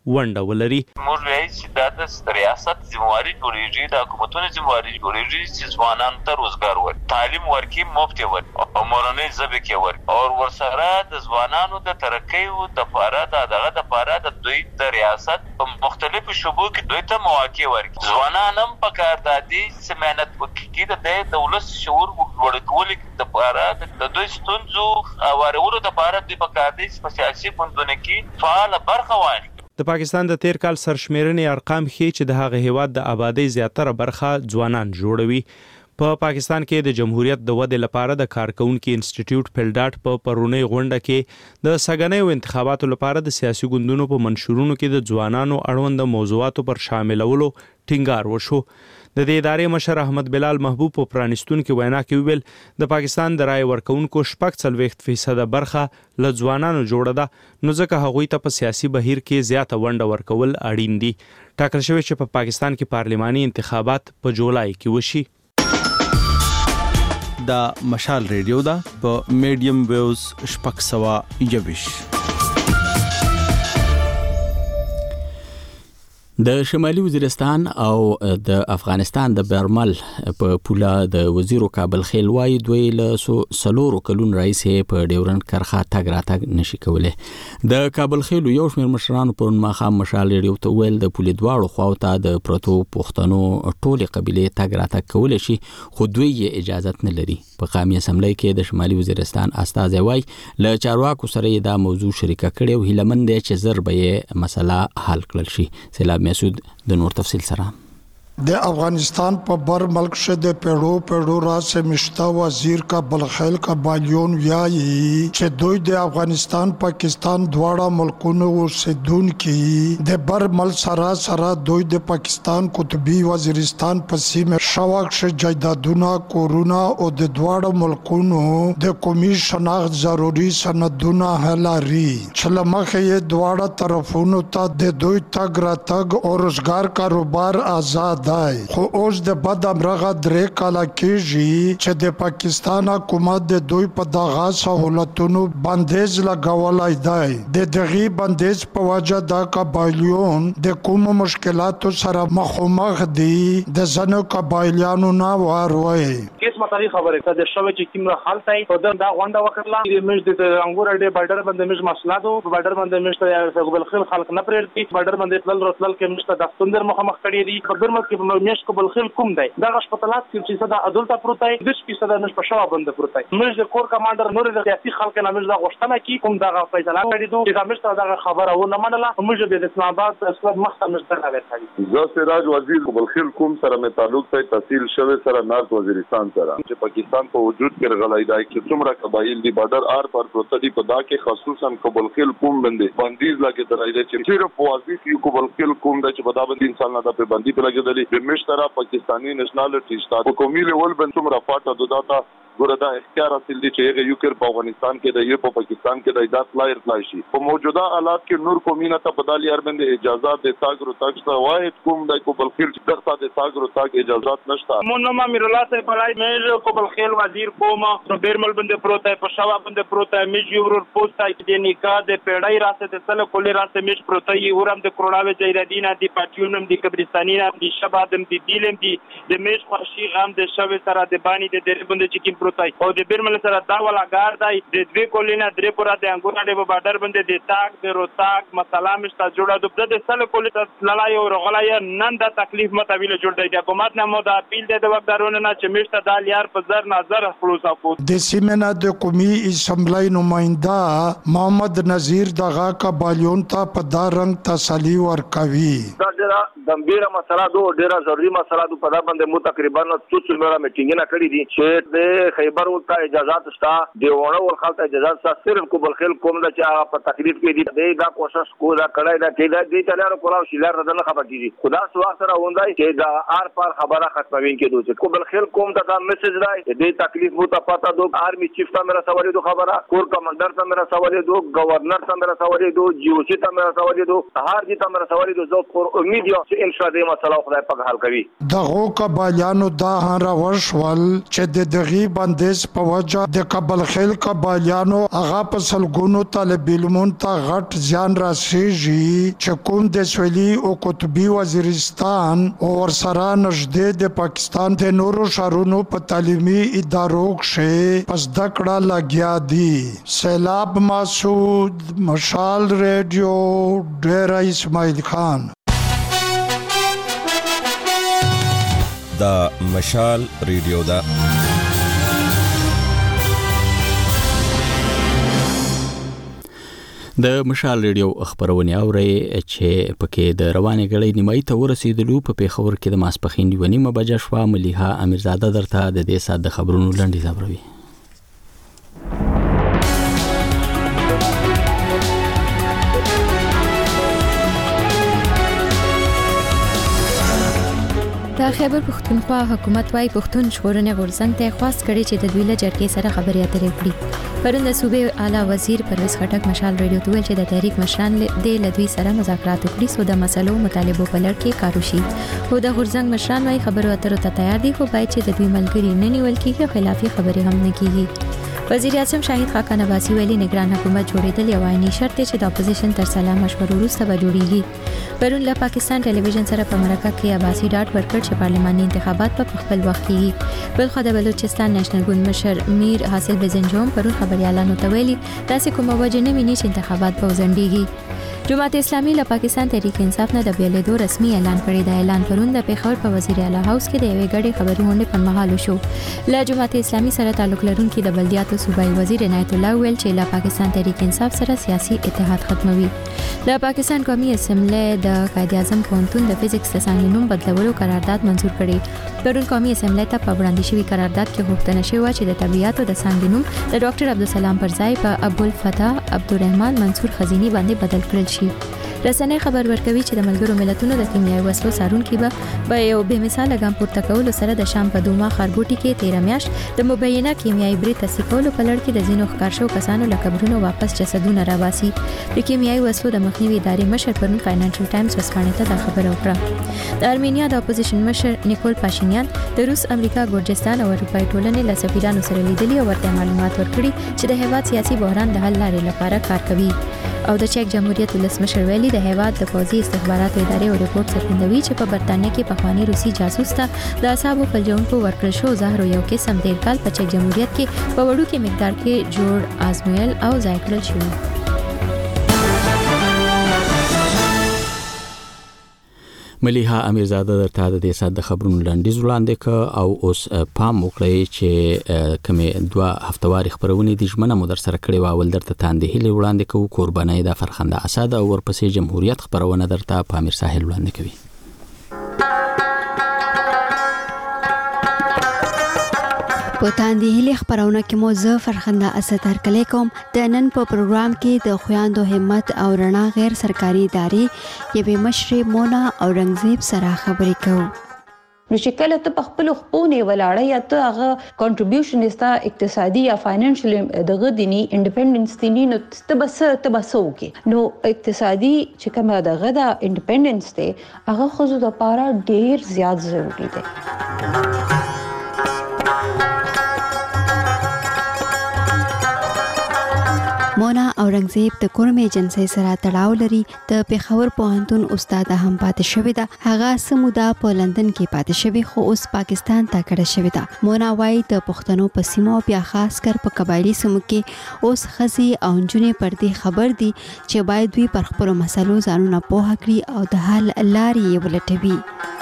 ونډه ولري. موږ وایو چې دا د ریاست ذمہواری جوړیږي، د حکومتونو ذمہواری جوړیږي چې ځوانانو ته روزګار ورکړي، تعلیم ورکړي، مفت ورکړي او مورنۍ ژبه کې ورکړي او ورسره د ځوانانو د ترقۍ او د لپاره د لپاره د دوی د ریاست په مختلفو شوبو کې دوی ته مواقع ورکړي. ځوانان هم پکار دي چې مهنت وکړي، د دولت شعور ورکول لپاره د دوی ستونزو اورولو لپاره دوی پکار دي چې په سیاسي ګوندونو کې فعال برخه واخلي. د پاکستان د تیر کال سرشمیرنې ارقام ښیي چې د هغه هیواد د آبادی زیاتره برخه ځوانان جوړوي. په پاکستان کې د جمهوریت د ودې لپاره د کارکونکو انسټیټیوټ پلډاټ په پرونی غونډه کې د سګنیو انتخاباتو لپاره د سیاسي ګوندونو په منشورونو کې د ځوانانو اړوند موضوعاتو پر شاملولو ټینګار وشو. د دې ادارې مشر احمد بلال محبوب په پرانستون کې وینا کې ویل د پاکستان د رای ورکونکو 40% برخه له ځوانانو جوړه ده، نو ځکه هغوی ته په سیاسي بهیر کې زیاته ونډه ورکول اړین دي. ټاکل شوی چې په پاکستان کې پارلماني انتخابات په جولای کې وشي. دا مشال ریډیو دا په میډیم ویوز 621. د شمالي وزیرستان او د افغانستان د برمل په پوله د وزیرو کابل خیل وای دوی له سلورو کلون رئیس په ډیورن کرخه تګ راتګ نشي کولای. د کابل خیل یو شمېر مشرانو په ماخام مشال ریډیو ته ویل د پولې دواړو خواو ته د پروتو پښتنو ټولې قبيله تګ راتګ کولای شي، خو دوی یې اجازه نه لري. په قومي اسمبلی کې د شمالي وزیرستان استازي وای له چارواکو سره دا موضوع شریکه کړي او هیلمند چې زر به مسله حل کړل شي. سلام مسعود د نور تفصیل سره. د افغانستان په بر ملک شه د پیړو راز سے مشتا وزیر کا بلخیل کا بالیون ویایي چې دوی د افغانستان پاکستان دواړه ملکونو اوسیدون کې د بر مل سره دوی د پاکستان قطبی وزیرستان په سیمه شواک شه جایدادونه کورونا او د دواړه ملکونو د قومي شناخت ضروري سندونه هلاري چې لمخه یې دواړه طرفونو ته د دوی تګ راتګ او روزګار کاروبار آزاد خو اوس د بد امرغه درې کاله کېږي چې د پاکستان حکومت د دوی په دغه سہولتونو بندیز لګولای دی. د دغه بندیز په وجه د قبایلیون د کوم مشکلاتو سره مخامخ دي د ځنو قبایلیانو نه واروي. کیس مطلب خبره ده د شوه چې کوم حالت په دا غونډه وکړه مش د انګور ډې بارډر باندې مش مسلادو بارډر باندې مش ته ګوبل خل خلق نه پرېږدي بارډر باندې تل راتل کې مش ته د ستندر مخامخ کړي دي په برمه کې مش قبل خل کوم دی دغه شپطلات چې صدا عدالت پروتای د شپې صدا مش په شوا باندې پروتای مش د کور کمانډر نور د سیاسي خلک نه مش د غوښتنه کی کوم دغه فیصله کړي دوی چې مش ته دغه خبره و نه منله مش د اسلام آباد اسلام مخته مش ته راوړل. زه سراج وزیر قبل خل کوم سره مې تعلق ته تحصیل شوه سره نارت وزیرستان سره چې پاکستان په وجود کې غلای دی چې څومره قبایل دی بارډر آر پر پروت دي په دا کې خصوصا قبل خل کوم باندې بندیز لګی درای دی چې صرف واضح یو قبل خل کوم د چې په دا باندې انسان نه د بندي په لګیدلی د مشترا پاکستانی نېشنلټی شته په قومي لیول باندې څومره فاټه د داتا ګوردا اختیار حاصل دي چې یو کېر په افغانستان کې د یو په پاکستان کې د ایجاد لایق لای شي په موجوده حالات کې نور قومي نه ته بدالي هر باندې اجازه د تاګرو تاګ واحد کوم د قبل خیل دغه د تاګرو تاګ اجازه نشته. مونږ ما میرلا ته پړای مې قبل خیل وزیر کوم په بیرمل باندې پروت په شوا باندې پروت مې یو ور پوسټای د نکاح د پیړای راسته د سل کولې راسته مې پروت یو ورم د کروڑاوي جیرادینا دی پاتیونم دی قبرستاني نه دی شبادم دی دیلم دی د مېش خوشي غام د شوي سره د بانی د درې باندې چې کوم پروت او د بیرمل سره دا ولا ګار دی د دوی کولینا درې پورا د انګورانه په بارډر باندې د تاک د روتاک مسله مشته جوړه د سل کولې ته لړای او رغلای نن د تکلیف متویل جوړ دی د حکومت نه مو د اپیل د وګدارونه نه چې مشته د لیار په زر نظر خلاص کو د سیمنا د قومي اسمبلی نماینده محمد نذیر دغه قبایلیون ته په دا رنګ تسلی ورکوي. دا ډیره ګمبیره مسله ده ډیره ضروري مسله ده په دا باندې مو تقریبا 200 میرا میټینګ نه کړی دي چې د خیبر ته اجازه شته دی ونه ور خلک اجازه شته صرف قبل خل کوم د چې په تکلیف کې دي دا کوشش کو دا کړای دا کې د تلار کولاو شیلار نه خبر کیږي خدا سوا سره وندای چې دا آر پار خبره ختموین کې دوی قبل خل کوم ته دا میسج راي د تکلیف مو ته پتا دو آرمی چیف ته میرا سوال دو خبره کور کمانډر ته میرا سوال دو گورنر ته میرا سوال دو جی او سی ته میرا سوال دو هر جی ته میرا سوال دو زو امید یو چې ان شاء الله مسله خدای پاک حل کوي. دغه قبایلیانو دا راوښول چې د دغه بندیز په وجه د قبل خیل قبایلیانو هغه په سلګونو طالب علمون ته غټ زیان راسیږي چې کوم د سویلي او قطبي وزیرستان او ورسره نږدې د پاکستان د نورو شهرونو په تعلیمي ادارو کې پس دکړه لګیا دي. سیلاب مسعود، مشال ریډیو، ډیره اسماعیل خان. دا مشال ریډیو دا د مشال ریډیو خبرونه اوري چې پکې د رواني غړې نیمای ته ورسېدلو په پیښور کې د ماسپخین 1:30 بجې شوا. مليحه امیرزاده درته د دې سات د خبرونو لنډی خبروي. د خیبر پښتونخوا حکومت وايي پښتون ژغورنې غورځنګ ته خواست کړي چې د دوی له جرګې سره خبرې اترې وکړي. پرون د صوبې اعلی وزیر پرویز خټک مشال ریډیو ته ویل چې د تحریک مشران د لدوی سره مذاکرات وکړي سو د مسلو مطالبو په لړ کې کار وشي. خو د غورځنګ مشران وايي خبرو اترو ته تیار دي خو باید چې د دوی ملګری نه نیول کیږي، خلافي خبرې هم نه کیږي. وزیر اعظم شاهد خاقان عباسی ویلي نگران حکومت جوړېدل یو عیني شرط دی چې د اپوزیشن تر سلا مشورو وروسته به جوړیږي. پرون له پاکستان ټلویزیون سره په مرکه کې عباسی ډاټ ورکړ چې پارلماني انتخابات په خپل وخت کېږي. بلخو د بلوچستان نېشنل ګوند مشر میر حاصل بزنجوم پرون خبريالانو ته ویلي داسې کومه وجه نه ویني چې انتخابات به وځنډيږي. جماعت اسلامي له پاکستان تحریک انصاف نه د بیلیدو رسمي اعلان کړی. د اعلان پرون د پیښور په وزیر اعلی هاوس کې د یوې غړي خبري غونډې په مهال شو. له جماعت اسلامي سره تعلق لرونکي د بلدیاتو صوبایي وزیر عنایت الله ویل چې له پاکستان تحریک انصاف سره سیاسي اتحاد ختموي. د پاکستان قومي اسمبلی د قائد اعظم پوهنتون د فزیکس د څانګې نوم بدلولو قرارداد منزور کړی. پرون قومي اسمبلی ته په وړاندې شوی قرارداد کې غوښتنه شوې چې د طبيعاتو د څانګې نوم د ډاکټر عبدالسلام پر ځای په ابوالفتح عبدالرحمن منصور خزینی باندې بدل کړل شي. رسنۍ خبر ورکوي چې د ملګرو ملتونو د کیمیاوي وسلو څارونکي به یو بې مثاله ګام پورته کولو سره د شام په دوما ښارګوټي کې 13 میاشت د مبینه کیمیاوي برید تصدیق کولو په لړ کې د ځینو ښکارشو کسانو له قبرونو واپس جسدونه راباسي. د کیمیاوي وسلو د مخنیوي ادارې مشر پرون فاینانشل ټایمز ورځپاڼې ته دا خبره وکړه. د ارمینیا د اپوزیشن مشر نیکول پاشینیان د روس، امریکا، ګورجستان او اروپای ټولنې له سفیرانو سره لیدلي او ورته معلومات ورکړي چې د هیواد سیاسي بحران د حل لارې لپاره کار کوي. او د چک جمهوریت ولسمشر ویلي د هیواد د پوځي استخباراتو ادارې او ریپورت څرګندوي چې په برتانیې کې پخوانی روسي جاسوس ته د اعصابو فلجونکو ورکړل شو زهر یو قسم 13 کال په چک جمهوریت کې په وړوکي مقدار کې جوړ آزمویل او ځای کړل شو. مليحه امیرزاده درته د دې سات د خبرونو لنډیز وړاندې ک او اوس پام وکړئ چې کومه 2 هفتواري خبرونه د ژمنه مدر سره کړي واول درته تاندې هلي وړاندې کو قربانای د فرخنده اسد او ورپسې جمهوریت خبرونه درته پامیر ساحل وړاندې کوي. په تاندې هلي خبرونه کې مو زه فرخنده اسد هرکلی کوم. د نن په پروګرام کې د خویاندو همت او رڼا غیر سرکاري ادارې یوې مشرې مونا اورنګزیب سره خبرې کوو. نو چې کله ته په خپل خپونه ولاړې یا ته هغه کنټریبیوشن استا اقتصادي یا فاینانشل دغه دینی انډیپندنس دینی نو تبسو کې نو اقتصادي چې کومه دغه د انډیپندنس ته هغه خو د لپاره ډیر زیات ضروری دی. مونا اورنګزیب د کورم ایجنسی سره تړاو لري. د پیښور پوهنتون استاد هم پاتې شوې ده. هغه سمودا په لندن کې پاتې شوې خو اوس پاکستان ته کډه شوې ده. مونا وايي د پښتنو په سیمو بیا خاص کر په قبایلی سیمو کې اوس خزي او جنې پر دې خبر دي چې باید دوی پر خپل مسلو ځانونه پوهه کړي او د حل لارې ولټوي.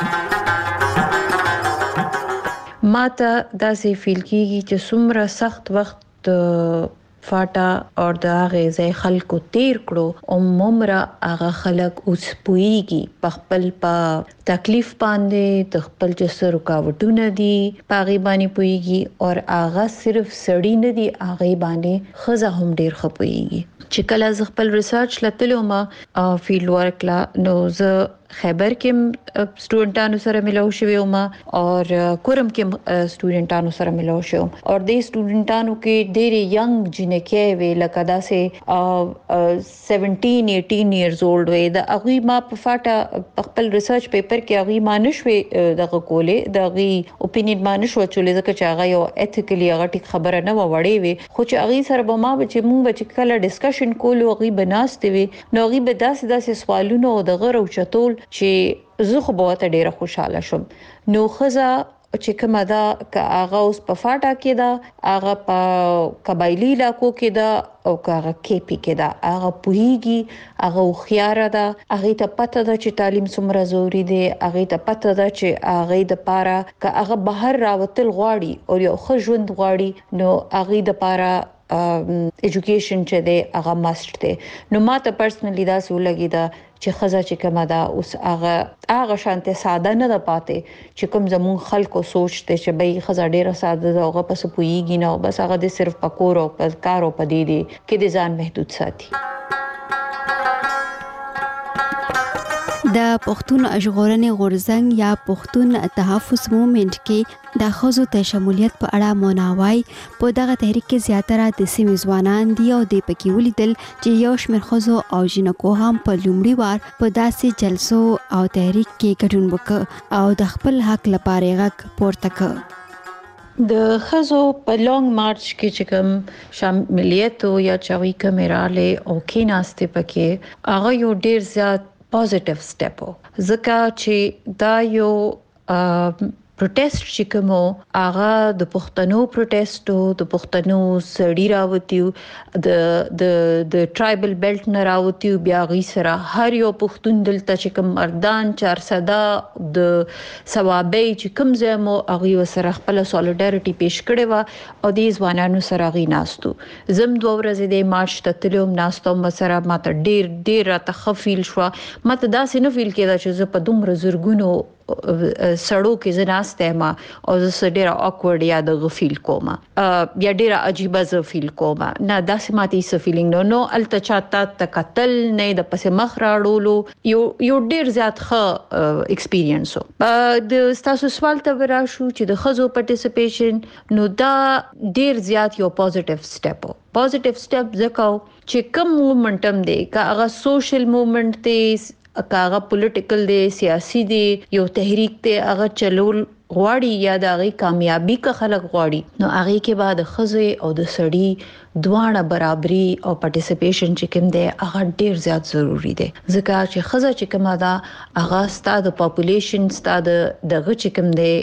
ماته داسې فیل کیږي چې څومره سخت وخت فاټا او د هغه ځای خلکو تیر کړو او ممره هغه خلک اوس پويږي په خپل په تکلیف باندې د خپل جسر رکاوټونه دي پاغي باندې پويږي او هغه صرف سړی نه دي هغه باندې خزه هم ډیر خپويږي. چې کله ز خپل ریسرچ لتلو ما فیلډ ورک لا نو ز خیبر کې سټوډنټانو سره ملاو شوی وم او کورم کې سټوډنټانو سره ملاو شوم او د سټوډنټانو کې ډېر ینګ جنکې وی لکه داسې 17 18 ایئرز اولډ وی د اغي ما په فاټه خپل ریسرچ پیپر کې اغي مانشوي دغه کولې دغه اپینین مانشو چولې ځکه چې هغه یو ایتیکلی هغه ټیک خبره نه وړې وي خو چې اغي سره به ما چې مونږ به کله ډیسکشن کولو اغي بناستې وي نو اغي به داسې سوالونه او دغه روچتول چې زه خو به ته ډیره خوشاله شم نو خزه چې کومه دا هغه اوس په فاټا کې دا هغه په قبایلی علاقو کې دا او هغه کېپی کې دا هغه پوهیږي هغه خيار ده هغه ته پته ده چې تعلیم څومره ضروری دی هغه ته پته ده چې هغه د پاره که هغه بهر راوتل غواړي او یو ښه ژوند غواړي نو هغه د پاره ایجوکیشن چې دی هغه ماست دی نو ماته پرسنلی دا سولګی دا چې خزه چې کومه دا اوس هغه شانته ساده نه ده پاتې چې کوم زمون خلکو سوچ ته چې به خزه ډیره ساده ده هغه پس پویږي نه بس هغه د صرف پکور او کار او پدې دي کې د ځان محدود ساتي د پښتون ژغورنې غورځنګ یا پښتون تحفظ موومېنټ کې د ښځو ته شمولیت په اړه موناوای په دغه تحریک کې زیاتره د سیمې ځوانان دي او د پکې ولیدل چې یو شمېر ښځو او جنکو هم په لومړي وار په داسې جلسو او تحریک کې ګډون وکړ او د خپل حق لپاره غږ پورته کړ د خزو په لونګ مارچ کې چې کوم شاملیت یا چوي کمیراله او کیناسته پکې هغه یو ډیر زیات پوزټیو سټپ ځکه چې دا یو پروټیست چې کومو هغه د پښتنو پروټیستو د پښتنو سړی راوتیو د ټرایبل بیلټ نه راوتیو بیا غي سره هر یو پښتون دلته چې کوم مردان 400 د ثوابي چې کوم زمو هغه سره خپل سولیډریټي پیش کړي وا او د ځوانانو سره غي ناستو زم دوه ورځې د مارچ ته تلوم ناستو مسره ماته ډیر تخفیل شو ماته دا سينو فیل کېدا چې زه په دومره زرګونو سړو کې زناسته ما او زه ډیره اکورډ یا د غفیل کومه یا ډیره عجیب ز فیل کومه نه داسې ماتي س فیلینګ نو الته چاته تکتل نه د پس مخ راړولو یو ډیر زیات ښه ایکسپیرینس د تاسو سوال ته وراشو چې د خزو پارټیسیپیشن نو دا ډیر زیات یو پوزټیو سټپ ځکه چې کوم موومېنټم دی که هغه سوشل موومېنټ دی کاغه پولیټیکل دی سیاسي دی یو تحریک ته هغه چلول غواړي یا د هغه کامیابی کا خلک غواړي نو هغه کې بعد خزه او د سړی دوانه برابرۍ او پارټیسیپیشن چې کوم دی هغه ډیر زیات ضروری دی ځکه چې خزه چې کومه دا هغه ستاسو د پاپولیشن ستاسو دغه چې کوم دی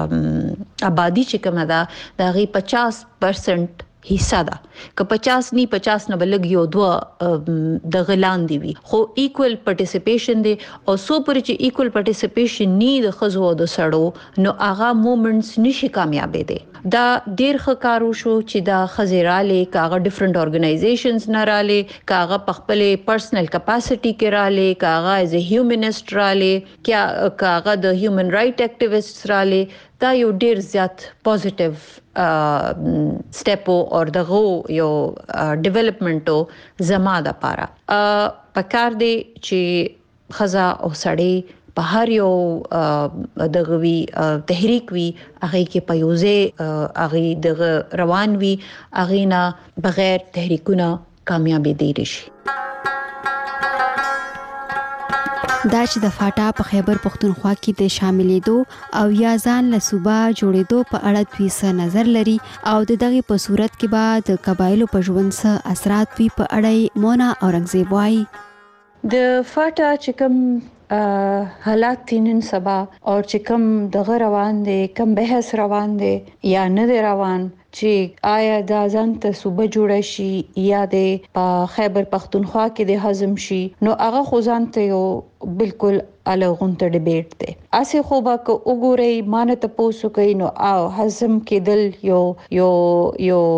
آبادی چې کومه دا د هغه 50% حصہ ده که 50 نه بلګ یو دوه د غلان دی وي خو ایکوال پارټیسیپیشن دی او سو پر چې ایکوال پارټیسیپیشن نی د خزو او د سړو نو هغه موومېنټس نشي کامیابې دي دا ډیر ښه کارو شو چې دا خزیراله کاغه ډیفرنٹ اورګنایزیشنز نه رااله کاغه په خپل پرسنل کیپاسټي کې رااله کاغه ایز ا هیومنست رااله کاغه د هیومن رائټ اکټیویسټس رااله دا یو ډیر زیات پوزټیو سټپ او دغه یو ډیولپمنټو زما د پاره پکار دی چې خزا او سړی په هر یو دغوی تحریک وی هغه کې پيوزه هغه دغه روان وی هغه نه بغیر تحریکونه کامیابی دی رشي دا چې د فاټا په خیبر پښتونخوا کې د شاملېدو او یا ځان له صوبا جوړېدو په اړه دوی څه نظر لري او د دغه په صورت کې به د قبایلو په ژوند څه اثرات وي په اړه مونا اورنګزیب وایي د فاټا چې کوم حالات نن سبا او چې کوم دغه روان دي کوم بحث روان دي یا نه روان چې آیا د ځان ته صوبه جوړه شي یا د خیبر پختونخوا کې د هضم شي نو هغه خو ځان ته یو بالکل الګونت ډیبیټ دی اسه خو به کو وګورئ مانه ته پوسو کوي نو او هضم کېدل یو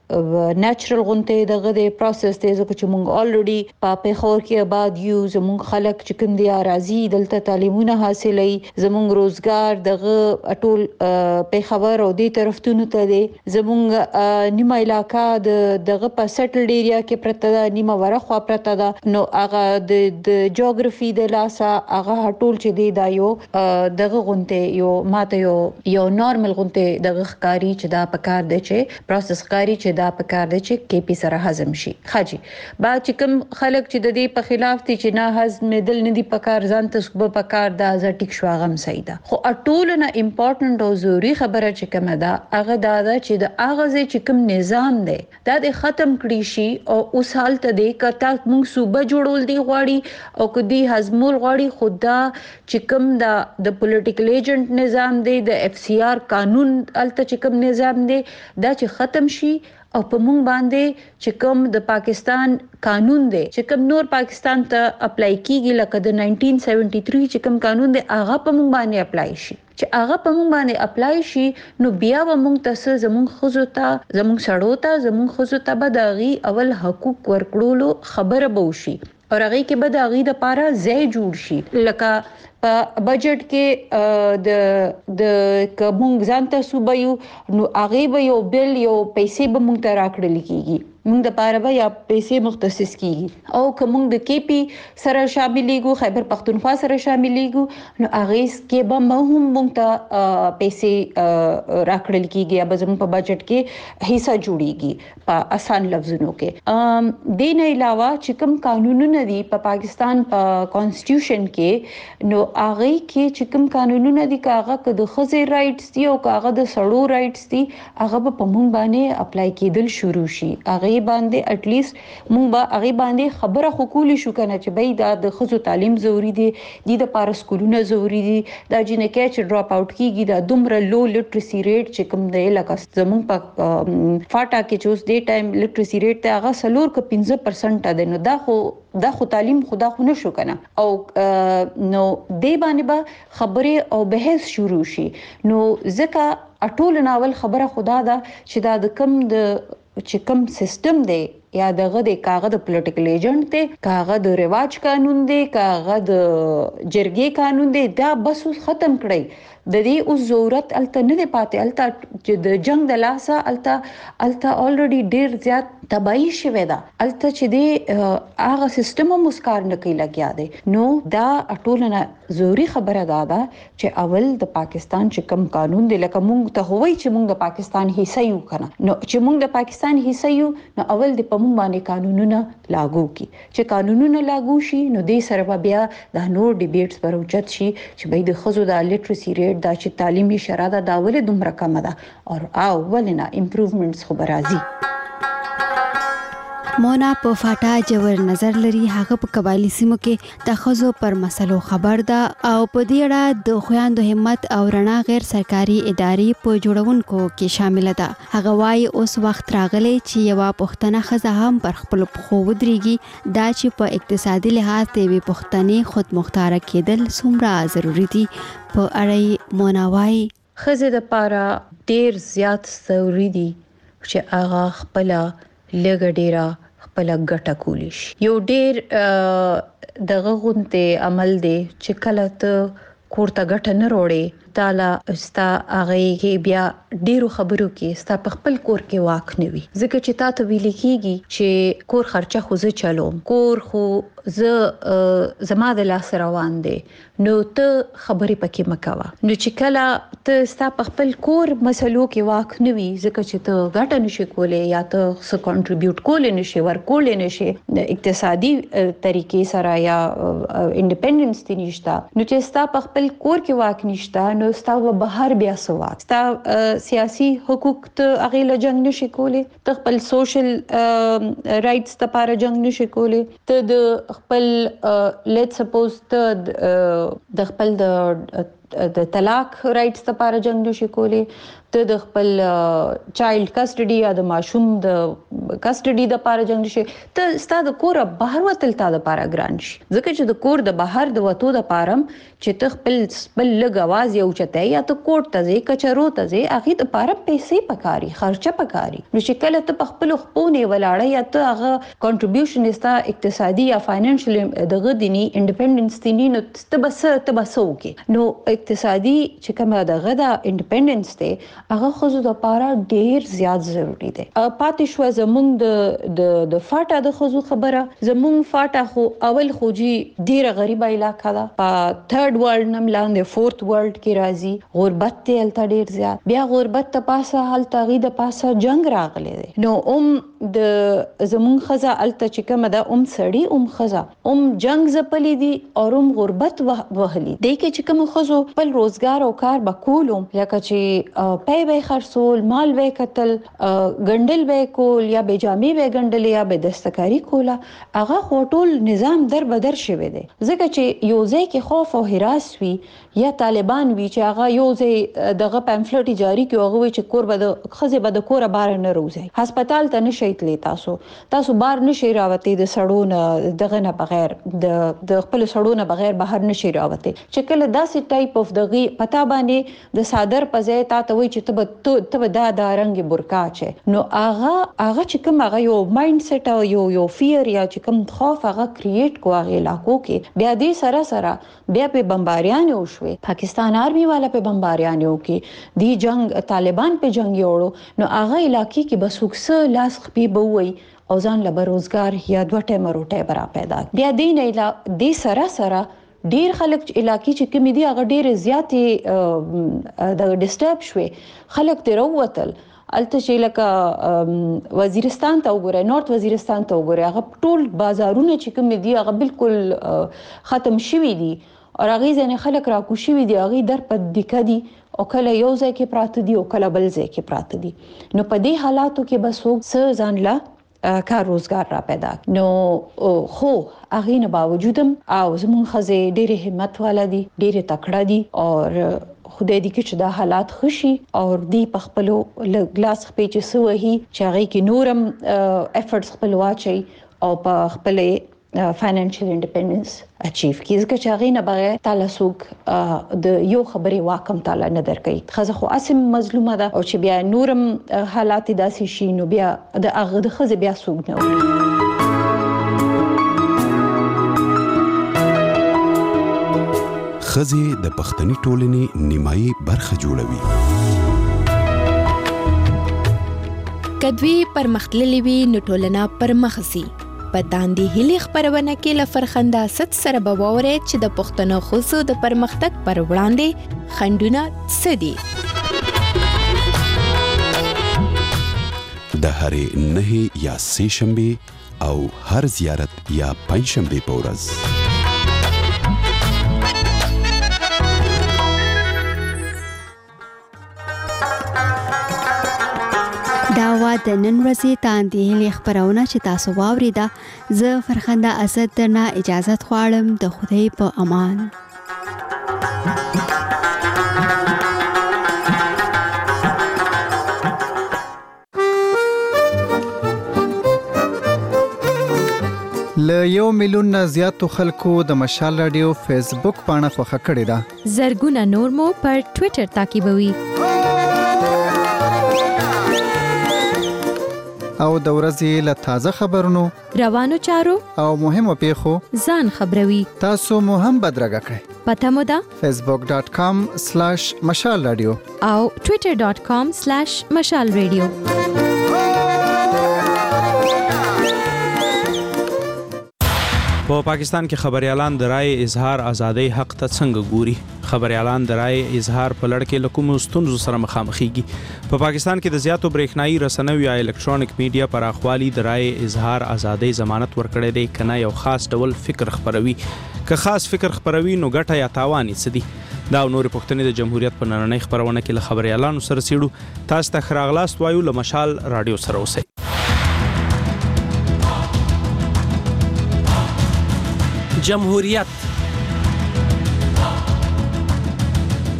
نېچرل غونته دغه د پروسس ته ځکه چې مونږ الریډي په پیښور کې آباد یو زمونږ خلک چې کوم دي راځي دلته تعلیمونه حاصلې زمونږ روزګار دغه ټول پیښور او دې طرفتونو ته دي زمونږ نیمه علاقہ دغه په سټلډ ایریا کې پرته ده نیمه ورخوا پرته ده نو هغه د جیوغرافي د لاسه هغه ټول چې دی دا یو دغه غونته یو ماته یو نورمال غونته دغه ښکاری چې دا پکار دی چې پروسس ښکاری چې دا پکار دی چې کې پی سره هضم شي خاجي با چې کوم خلک چې د دې په خلاف دي چې نه هضم دل نه دي پکار ځان ته صبح پکار دا زټیک شواغم سیدا خو اټول نه امپورټنت او ضروری خبره چې کومه ده هغه دا چې د اغاز چې کوم نظام دی دا د ختم کړی شي او اوس حالت دی کته موږ صوبه جوړول دی غواړي او کدي هضمول غواړي خدا چې کوم د پولیټیکل ایجنټ نظام دی د اف سی آر قانون الته چې کوم نظام دی دا چې ختم شي او په مونږ باندې چې کوم د پاکستان قانون دی چې کوم نور پاکستان ته اپلای کیږي لکه د 1973 چې کوم قانون دی هغه په مونږ باندې اپلای شي چې هغه په مونږ باندې اپلای شي نو بیا و مونږ ته زمونږ خزو ته زمونږ سړو ته زمونږ خزو ته به دغه اول حقوق ورکړلو خبره به وشي او هغه کې به دغه د پاره ځای جوړ شي لکه په بجټ کې د کوم ځانته صوبه یو نو هغه به یو بل یو پیسې به مونږ ته راکړل کیږي مونږ د پاره به یا پیسې مختص کیږي او کوم د کې پی سره شاملېږو خیبر پختونخوا سره شاملېږو نو هغه کې به هم مونږ ته پیسې راکړل کیږي یا به زموږ په بجټ کې حصہ جوړیږي په آسان لفظونو کې د نه علاوه چې کوم قانونونه دي په پاکستان په کانسټیټیوشن کې نو هغه کې چې کوم قانونونه دي کاغه د خزي رائټس دي او کاغه د سړو رائټس دي هغه په مونږ باندې اپلای کېدل شروع شي هغه باندې اټ لیست مونږ به هغه باندې خبره حقوقي شو کنه چې بای دا د خزو تعلیم ضروری دي د پاره سکولونه ضروری دي دا جنکه چې ډراپ اوټ کیږي دا دومره لو لټریسي ریټ چې کوم دی لکه زمون په فاټا کې چې اوس د ټایم لټریسي ریټ ته هغه 4.5% ده نو دا خو تعلیم خدا خو نشو کنه او نو دی باندې به خبره او بحث شروع شي نو ځکه اټول ناول خبره خدا دا چې دا د کم د چې کوم سیستم دی یا دغه د کاغذ د پولیټیکل ایجنټ دی کاغذ د رواج قانون دی کاغذ د جرګې قانون دی دا بس ختم کړی د دې اوس ضرورت الته نه دی پاتې الته چې د جنگ د لاسه الته الریډي ډیر زیات تباہی شوه دا الته چې دی هغه سیستم مسکار نه کوي لګیا دی نو دا ټولنه ضروری خبره ده چې اول د پاکستان چې کوم قانون دی لکه مونږ ته هوای چې مونږ د پاکستان حصہ یو کنه نو چې مونږ د پاکستان حصہ یو نو اول د پمون باندې قانونونه لاګو کی چې قانونونه لاګو شي نو د سره بیا د نور ډیبیټس پر اوچت شي چې به د خزو د لټریسي ریټ دا چې تعلیمي شراده دا ولې دومره کم ده او ولنه امپروومنټس خو برازي مونا په فاټا جوړ نظر لري هغه په قبایلی سیمو کې د خزو پر مسلو خبر ده او په دې اړه د خويندو همت او رڼا غیر سرکاري ادارې په جوړونکو کې شامل ده هغه وايي اوس وخت راغلی چې یو پښتنه خزه هم پر خپل خو ودرېږي دا چې په اقتصادي لحاظ ته وي پښتني خود مختار کېدل څومره ضروری دي په اړه موناوای خزه د پاره ډیر زیات ضروری دي چې هغه خپل لګ ډیره خپل ګټه کولی شي یو ډیر دغه غونته عمل دی چې کله ته کوړه ګټه نه وروړي تعالی استا هغه کې بیا ډیرو خبرو کې استا په خپل کور کې واک نه وي ځکه چې تا ته ویل کېږي چې کور خرچه خو زه چلوم کور خو زه زما د لاس روان دي نو ته خبرې پکې مکوا نو چې کله ته استا په خپل کور مسلو کې واک نه وي ځکه چې ته ګټه نشي کولای یا ته څه کنټریبیوټ کولای نشي ورکول نشي د اقتصادي طریقې سره یا انډیپندنس دي نشته نو چې استا په خپل کور کې واک نشته نو ستا بهر بیا سوا ستا سیاسي حقوق ته هغه له جنگ نشي کولای ته خپل سوشل رائټس ته لپاره جنگ نشي کولای ته د خپل لیټ سپوز ته د خپل د د طلاق رائټس لپاره جنگ نشي کولی، ته د خپل چایلډ کسټډي یا د ماشوم د کسټډي د لپاره جنگ نشي، ته ستاسو د کور بهر وتل تا د لپاره ګران شي، ځکه چې د کور د بهر د وتو د لپاره چې ته خپل لږ اواز یو چته یا ته کوټ ته ځې کچرو ته ځې، هغه د لپاره پیسې پکاري، خرچه پکاري، نو چې کله ته په خپل خپونه ولاړې یا ته هغه کنټریبیوشن استا اقتصادي یا فاینانشل دغه دینی انډیپندنس دینی، نو ته بس وکي، نو اقتصادي چې کومه دغه د انډیپندنس ته هغه خو د لپاره ډیر زیات ضروری دی. پاتې شو زمونږ د فاټا د خو خبره، زمونږ فاټا خو اول خوجي ډیره غریبه علاقه ده، په تھرد ورلد نم لاندې فورث ورلد کې راځي، غربت ته الته ډیر زیات، بیا غربت ته پاسه حل تغي د پاسه جنگ راغلی دی، نو د زمونږ خزه الته چې کومه ده سړی خزه جنگ زپلی دي او غربت وهلی دی، کې چې کوم خزو بل روزګار او کار بکولم، لکه چې پای به خرصول، مال به قتل، ګندل به کول یا به جامې به ګندل یا به دستکاری کوله، هغه ټول نظام در بدر شوی دی، ځکه چې یو ځای کې خوف او هراس وي یا طالبان وی چې هغه یو ځای دغه پامفلټ جاری کوي، هغه چې کور به د خزه به د کور بار نه روزي، هسپتال ته نشي تللی، تاسو بار نشي راوتی د سړونه دغه نه بغیر د خپل سړونه بغیر بهر نشي راوتی، چې کله داسې ټایپ اف دغه پتا باندې د صادر پځای تا ته وی چې ته دا رنگ برکا چې، نو هغه چې کوم هغه یو مایند سیټ او یو فیر یا چې کوم خوف هغه کریټ کو هغه علاقو کې، بیا دې سره بیا په بمباریان وشوي، پاکستان آرمی والا په بمباریان وکي، دی جنگ طالبان په جنگ یوړو، نو هغه علاقې کې بس وکسه لاس خپي بووي او ځان له روزګار یا دوه ټیمه روټه برا پیدا، بیا دې سره ډیر خلک علاقې چې کوم دي هغه ډیر زیاتې د ډیسټرب شوي، خلک ته راوتل الته چې لکه وزیرستان ته وګوره، نورت وزیرستان ته وګوره، هغه ټول بازارونه چې کوم دي هغه بالکل ختم شوي دي، او هغه ځنه خلک راکوشي دي، هغه در په دکې دي او کله یو ځای کې پراته دي او کله بل ځای کې پراته دي، نو په دې حالاتو کې بس وګ ځان لا کار روزګار را پیدا، نو خو هغه نه باوجودم او زمون خزه ډېر همت والا دي، ډېر تکړه دي، او خدای دې کې چې دا حالات خوشي او دې په خپل ګلاس خپې چې سوهي چې هغه کې نورم افورټس خپل واچي او په خپل فاینانشل انډیپندنس اچیو کی، ځکه چې هغه نه بغیر تعالی سوق د یو خبرې واکم تعالی نه درکې، خزه خو اسم مظلومه ده، او چې بیا نورم حالات داسې شي نو بیا د هغه د خزه بیا سوق نه خزه د پښتني ټولنې نیمایي برخه جوړوي. کدوې پرمختللې وي نو ټولنه پرمخسي. په داندې هلي خبرونه کې لفرخنده ست سره بوورې چې د پښتنو خصو د پرمختګ پر وړاندې خندونه سدي. د هرې نه یا سه شنبه او هر زیارت یا پنځ شنبه په ورځ دا وا د نن ورځې تاندې هلي خبرونه چې تاسو واوریده، زه فرخنده اسد درنه اجازه غواړم، د خدای په امان. ل 1 میلیون زیاتو خلکو د مشال رادیو فیسبوک پاڼه خوښه کړې ده، زرګونه نور مو پر ټوئیټر تعقیبوي او د ورځې له تازه خبرونو، روانو چارو او مهمو پیښو ځان خبروي. تاسو مو هم بدرګه کړئ. پته مو ده facebook.com/مشال رادیو او twitter.com/مشال رادیو. په پاکستان کې خبريالان د رائے اظهار ازادۍ حق ته څنګه ګوري؟ خبريالان د رائے اظهار په لړ کې له کومو ستونزو سره مخامخېږي؟ په پاکستان کې د زیاتو برېښنایي رسنیو یا الکترونیک میډیا پر اخوالي د رائے اظهار ازادۍ ضمانت ورکړی دی، کنه یو خاص ډول فکر خبروي؟ که خاص فکر خبروي نو ګټه یا تاوان څه دي؟ دا نور پښتنې د جمهوریت په نننۍ خبرونه کې له خبريالانو سره سیړو. تاسو ته خراغلاست وایو له مشال رادیو سره اوسئ. جمهوریت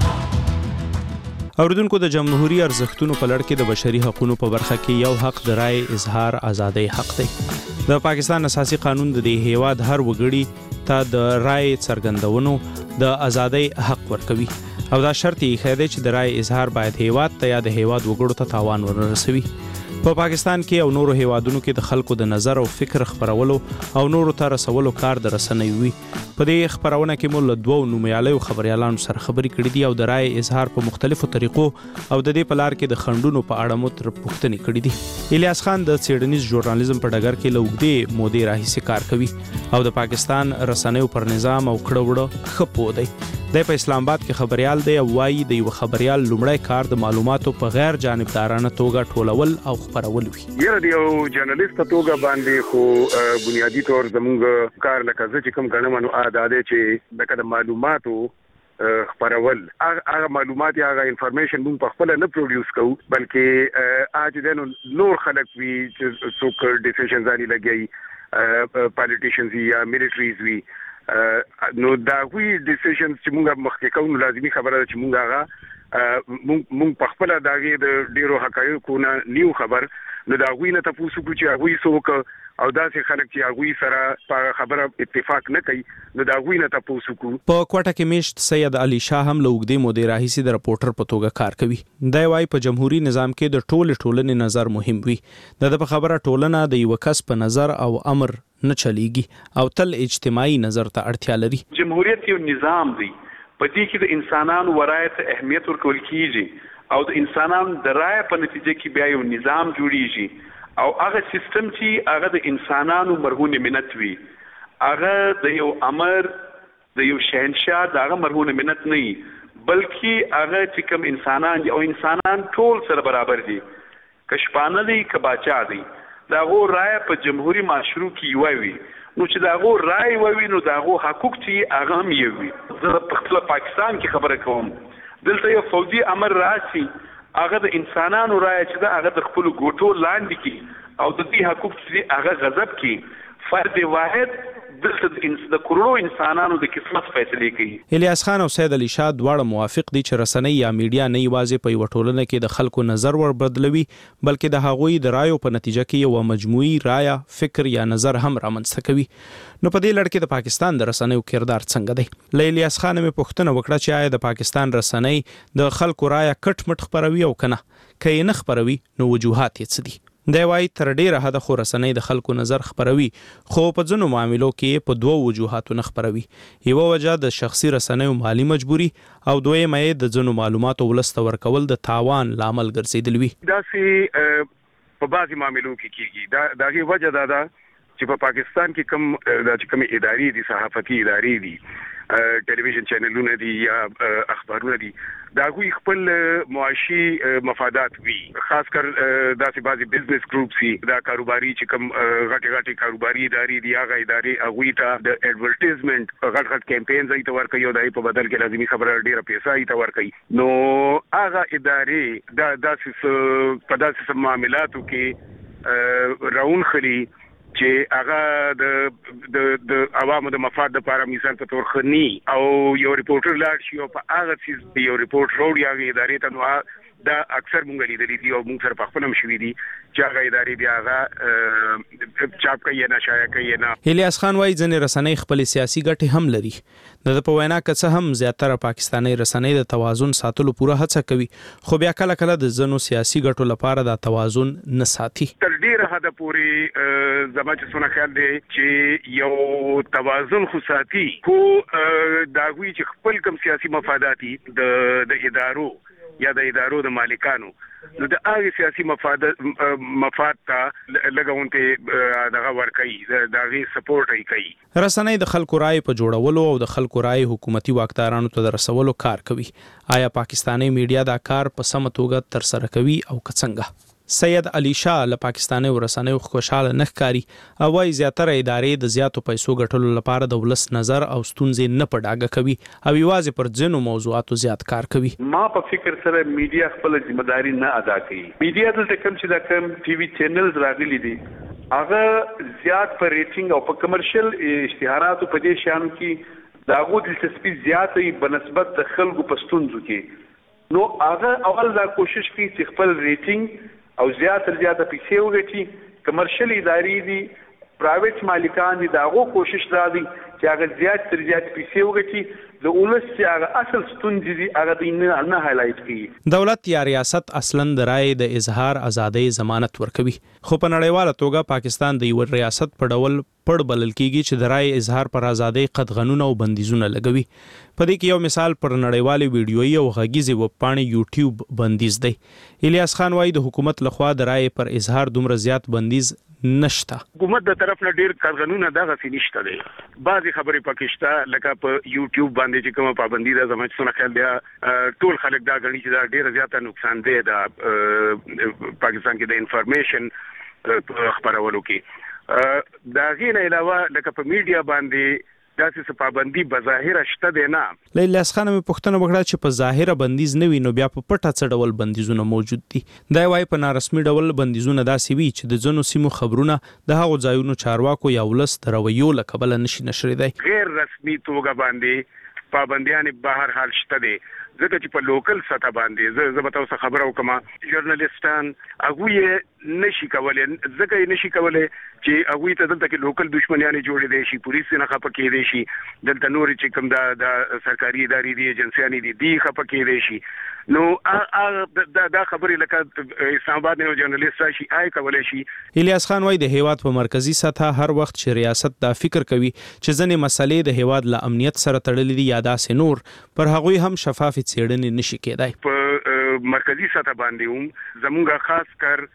اوریدونکو د جمهوریت ارزښتونو په لړ کې د بشري حقوقو په برخه کې یو حق د رائے اظهار ازادي حق دی. د پاکستان اساسي قانون د دې هیواد هر وګړي ته د رائے څرګندونو د ازادي حق ورکوي او دا شرط یې خېده چې د رائے اظهار باید هیواد ته یا د هیواد وګړو ته تاوان ورسوي. په پاکستان کې او نورو هیوادونو کې د خلکو د نظر او فکر خبرولو او نورو ته رسولو کار د رسنیو وي. په دې خبرونه کې مول دوه نومیالیو خبريالانو سره خبرې کړې دي او د رائے اظهار په مختلفو طریقو او د دې په لار کې د خندونو په اړه مو تر پوښتنې کړې دي. الیاس خان د څېړنیز ژورنالیزم په ډګر کې لوګدې مودې راهیسې کار کوي او د پاکستان رسنیو پر نظام او کړه وړه ښه پوه دی. د اسلام آباد کې خبريال دی او وايي د یو خبريال لومړی کار د معلوماتو په غیر جانبدارانه توګه ټولول او خبرول وي. یو جرنالیست په توګه باندې خو بنیادی طور زموږ کار لکه چې کوم غنمنو عادت چې د معلوماتو خبرول هغه معلومات یا هغه انفارمیشن موږ په خپل نه پروډوس کوو بلکې اج دنو نور خلک وی چې څوک ډیسیژنز لري لګي پالیټیشنز یا ملټریز وی نو دا وی ډیسیژنز چې موږ مخکې کوو لازمي خبره ده چې موږ هغه موږ په خپل داګه د ډیرو حقایقو نه نیو خبر نو دا وی نه تاسو کو چې هغه څوک او داسې خلک چې هغه سره په خبره اتفاق نه کوي نو دا وی نه تاسو کو. په کوټه کې میشت سید علي شاه هم لوګدې مودې راهیسې د رپورټر په توګه کار کوي. دا وايي په جمهوریت نظام کې د ټولنې نظر مهم وي. د په خبره ټولنه د یو کس په نظر او امر نه چلیږي او تل اجتماعي نظر ته اړتیا لري. جمهوریت یو نظام دی په دې کې د انسانانو ورایت اهمیت ورکول کیږي او د انسانانو د رائے په نتیجه کې بیا یو نظام جوړیږي او هغه سیستم چې هغه د انسانانو مرهون منت وي هغه د یو امر د یو شهنشاه د هغه مرهون منت نه بلکې هغه چې کوم انسانان ټول سره برابر دي کشپانه دي کباچا دي دا غو رائے په جمهوریت معاشرو کې وي نو چې دا غو رائے وي نو دا غو حقوق چې هغه هم وي. زه په پاکستان کې خبره کوم دلته یو فوجي امر راشي هغه د انسانانو رائے چې دا هغه د خپل ګوټو لاندې کی او د دې حقوق چې هغه غضب کی فرد واحد د کروڑو انسانانو د قسمت فیصله کوي. الیاس خان او سید علي شاه دواړه موافق دي چې رسنۍ یا میډیا نه یوازې په یو ټولنه کې د خلکو نظر ور بدلوي بلکې د هغوی د رایو په نتیجه کې یو مجموعي رایه فکر یا نظر هم رامنځته کوي. نو په دې لړ کې د پاکستان د رسنیو کردار څنګه دی؟ له الیاس خان مې پوښتنه وکړه چې آیا د پاکستان رسنۍ د خلکو رایه کټ مټ خبروي او کنه که یې نه خبروي نو وجوهات یې څه دي؟ دا وايي تر ډیره حد خو رسنۍ د خلکو نظر خبروي خو په ځینو معاملو کې په دوه وجوهاتو نه خبروي. یو وجه د شخصي رسنیو مالی مجبوري او دویمه د ځینو معلوماتو ولسته ورکول د تاوان لامل ګرځیدل وي. دا سي په بعضي معاملو کې کیږي دا غي وجه دا چې په پاکستان کې کوم ادارې دي صحافتي ادارې دي ټلویزیون چینلونه دي یا اخبارونه دي دا غوي خپل معاشي مفادات وي خاص کر داسې بعضي بزنس ګروپس دا کاروباري چې کوم غټي کاروباري ادارې دي هغه ادارې هغه ته د ایڈورټایزمنت غټ کمپاینز ای ته ورکوي او دای په بدل کې لازمي خبره ډیره پیسې ای ته ورکوي نو هغه ادارې دا داسې په داسې معاملاتو کې راون خلی چې هغه د عوامو د مفاد لپاره مثال په تور خني او یو ریپورټر لاړ شي او په هغه چیز یو ریپورت وروړي هغه ادارې ته نو دا اکثر مونږ لیدلې دي او مونږ سره په خپل مشورې دي چې هغه ادارې بیا هغه چاپ کوي نه شایع کوي نه. الیاس خان وايي ځنې رسنۍ خپل سیاسي ګټې هم لري. د په وینا کې څه هم زیاتره پاکستاني رسنۍ د توازن ساتلو پوره هڅه کوي خو بیا کله د ځنو سیاسي ګټو لپاره د توازن نه ساتي. تر ډیره حد پورې زما چې څونه خیال دی چې یو توازن خو ساتي خو دا غوي چې خپل کوم سیاسي مفادات د ادارو یا د ادارو د مالکانو نو د هغه سیاسي مفاد ته لګونته دغه ورکړي دغه سپورټ کوي. رسنۍ د خلکو رائے په جوړولو او د خلکو رائے حکومتي واکدارانو ته رسولو کار کوي. آیا پاکستاني میډیا دا کار په سم توګه تر سره کوي او څنګه؟ سید علي شاه له پاکستاني ورسنیو خوشاله نه ښکاري او وايي زیاتره ادارې د زیاتو پیسو ګټلو لپاره د ولس نظر او ستونزې نه پډاګه کوي او یوازې پر ځینو موضوعاتو زیات کار کوي. ما په فکر سره میډیا خپل ځمېداري نه ادا کوي. میډیا دلته کوم چې دا کوم ټي وي چینلز راغلي دي هغه زیات په ریټینګ او په کمرشل اشتهاراتو په دې شان کې داغو دلچسپي زیاتې بنسبت د خلکو په ستونزو کې نو هغه اول دا کوشش کوي چې خپل ریټینګ او زیاته پیسې وګټي کمرشل ادارې دي پرایویټ مالکان دي داغه کوشش را دي چې هغه زیات پیسې وګټي د اولس چې هغه اصل ستونزې دي هغه نه هایلایټ کوي. دولت یا ریاست اصلاً د رائے د اظهار ازادۍ ضمانت ورکوي، خو په نړیواله توګه پاکستان د یو ریاست په ډول پړ بلل کیږي چې د رائے اظهار پر ازادۍ قطغنونه او بندیزونه لګوي. په دې کې یو مثال پر نړیوالې ویډیويي او غږیزې وبپاڼې یوټیوب بندیز دی. الیاس خان وايي د حکومت لخوا د رائے پر اظهار دومره زیات بندیز نشته. حکومت د طرف نه ډیر قانونونه دغه څه نشته دی. بعضی خبرې پکشته لکه په یوټیوب باندې چې کومه پابندي ده زموږ څخه خیال دی ټول خلک دا غني چې دا ډیر زیاته نقصان دی د پاکستان کې د انفارمیشن خبرولو کې. دا غیر علاوه لکه په میډیا باندې داسې پابندي بظاهر شته دی نه. الیاس خان مې پوښتنه وکړه چې په ظاهره بندیز نه وي نو بیا په پټه څه ډول بندیزونه موجود دي. دا وايي په نارسمي ډول بندیزونه داسې وي چې د ځینو سیمو خبرونه د هغو ځایونو چارواکو یا ولس د رویو له کبله نشي نشریدای. غیر رسمي توګه باندې پابندیان بهر حال شته دي ځکه چې په لوکل سطح باندې زه به تاسو خبرو کوم ژورنالیستان هغه نشي کولای ځکه نشي کولای چې هغه ته دلته کې لوکل دښمنیان جوړې دي شي پولیس نه خپکې دي شي دلته نور چې کوم د سرکاري ادارې دي ایجنسیانې دي خپکې دي شي. نو دا خبرې لکه اسلام آباد نه ژورنالیست شي آی کولای شي. الیاس خان وايي د هیواد په مرکزی سطح هر وخت چې ریاست دا فکر کوي چې ځنې مسلې د هیواد له امنیت سره تړلې دي یا داسې نور پر هغوی هم شفاف څېړنې نشي کېدای. په مرکزی سطح باندې هم زموږ خاص کر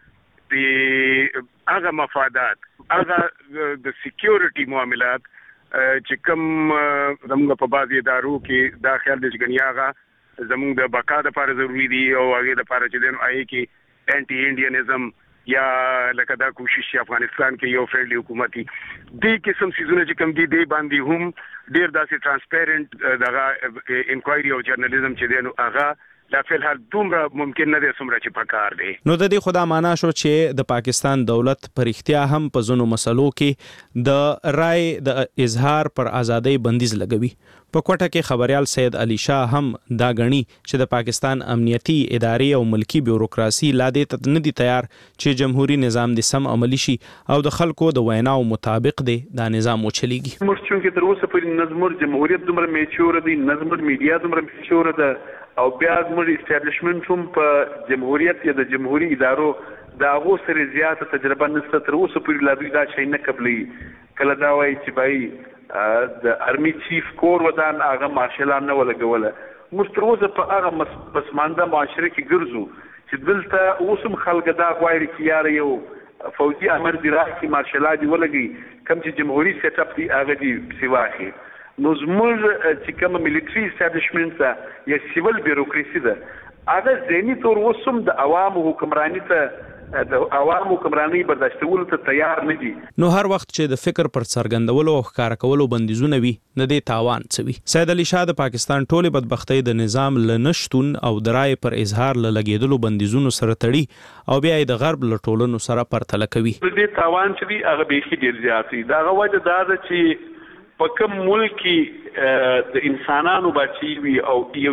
د هغه مفادات هغه د سکیورټي معاملات چې کوم زموږ په بعضي ادارو کې دا خیال د جګنیاغه زموږ د بقا لپاره ضروری دي او هغه لپاره چې دنه آی کې انټي انډینیزم یا لکه دا کوشش افغانستان کې یو فرندلی حکومتي دې قسم سيزونه چې کوم دي د باندې هم ډیر داسې ترانسپیرنت دغه انکوایري او جرنالیزم چې دنه هغه لا فلحال دومره ممکن نه دی څومره چې پکار دی. نو د دې خدا معنا شو چې د پاکستان دولت پر اختیا هم په ځینو مسلو کې د رائے د اظهار پر ازادۍ بندیز لګوي. په کوټه کې خبريال سید علي شاه هم دا غني چې د پاکستان امنیتي ادارې او ملکی بیوروکراسي لا دې نه دي تیار چې جمهوریت نظام د سم عملی شي او د خلکو د ویناو مطابق دی دا نظام وچلیږي. موږ چې تر اوسه په نظم جمهوریت دومره میچور دي نظم میډیا دومره میچور ده او بیا موږ اسټابلیشمنت هم په جمهوریت یا د جمهوریت ادارو دا غو سره زیاته تجربه نشته تر اوسه په لابي دا شي نه قبلي کله دا وایي چې بای د ارمي چیف کور ودان هغه مارشلان نه ولګوله. موږ تر اوسه په هغه پسمانده معاشره کې ګرځو چې دلته اوسم خلک دا غواړي چې یار یو فوجي امر دی راځي مارشلان دی ولګي کوم چې جمهوریت سیټ اپ دی هغه دی سیواخي. نو زموږ چې کوم ملټري اسټابلیشمنت یا سیول بیوروکراسي ده هغه ځینی تور وسم د عوامو حکمرانی ته د عوامو حکمرانی برداشتولو ته تیار نه دي. نو هر وخت چې د فکر پر څرګندولو او ښکار کولو بندیزونه وي نه دی تاوان څوي. سید علي شاه د پاکستان ټوله بدبختۍ د نظام لنشتون او د رائے پر اظهار لګیدلو بندیزونو سره تړي او بیا د غرب له ټولنو سره پرتله کوي. د دې تاوان چې هغه به ډیر زیات دی. دا غوډه دا چې په کوم ملک د انسانانو بچي وي او یو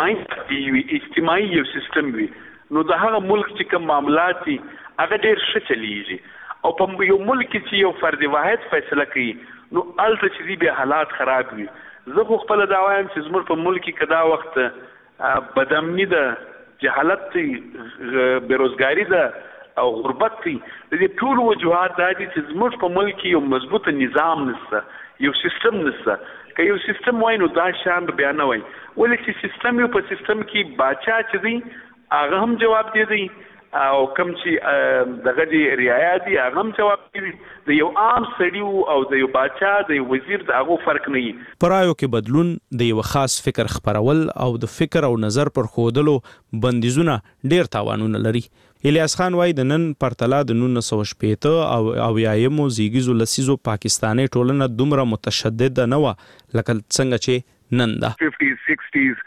اجتماعي یو سیستم وي نو د هغه ملک چې کوم معاملات دي هغه ډیر ښه چلیږي او په یو ملک چې یو فرد واحد فیصله کوي نو الته چې دی به حالات خراب وي. زه خو خپل دا وایم چې زموږ په ملک کې کدا وخت بدامنی ده جهالت بیروزګاری ده او غربت دي د دې ټول وجوهات دي چې زموږ په ملک یو مضبوط نظام نشته یو سیستم نشته. که یو سیستم وای نو دا شان بیان نه وای ولې چې سیستم یو په سیستم کې باچا چې دی هغه هم جواب دی او کوم چې دغه دی رعایا دی هغه هم جواب دی. د یو عام سړی او د یو باچا د یو وزیر د هغه فرق نه وي. پرایو کې بدلون د یو خاص فکر خبرول او د فکر او نظر پر خودلو بندیزونه ډیر تاوانونه لري. الیاس خان وايي د نن پرتله د 1960 او یایمو زیږیزو لسیزو پاکستاني ټولنه دومره متشدد نه و لکه څنګه چې نن ده. 50s 60s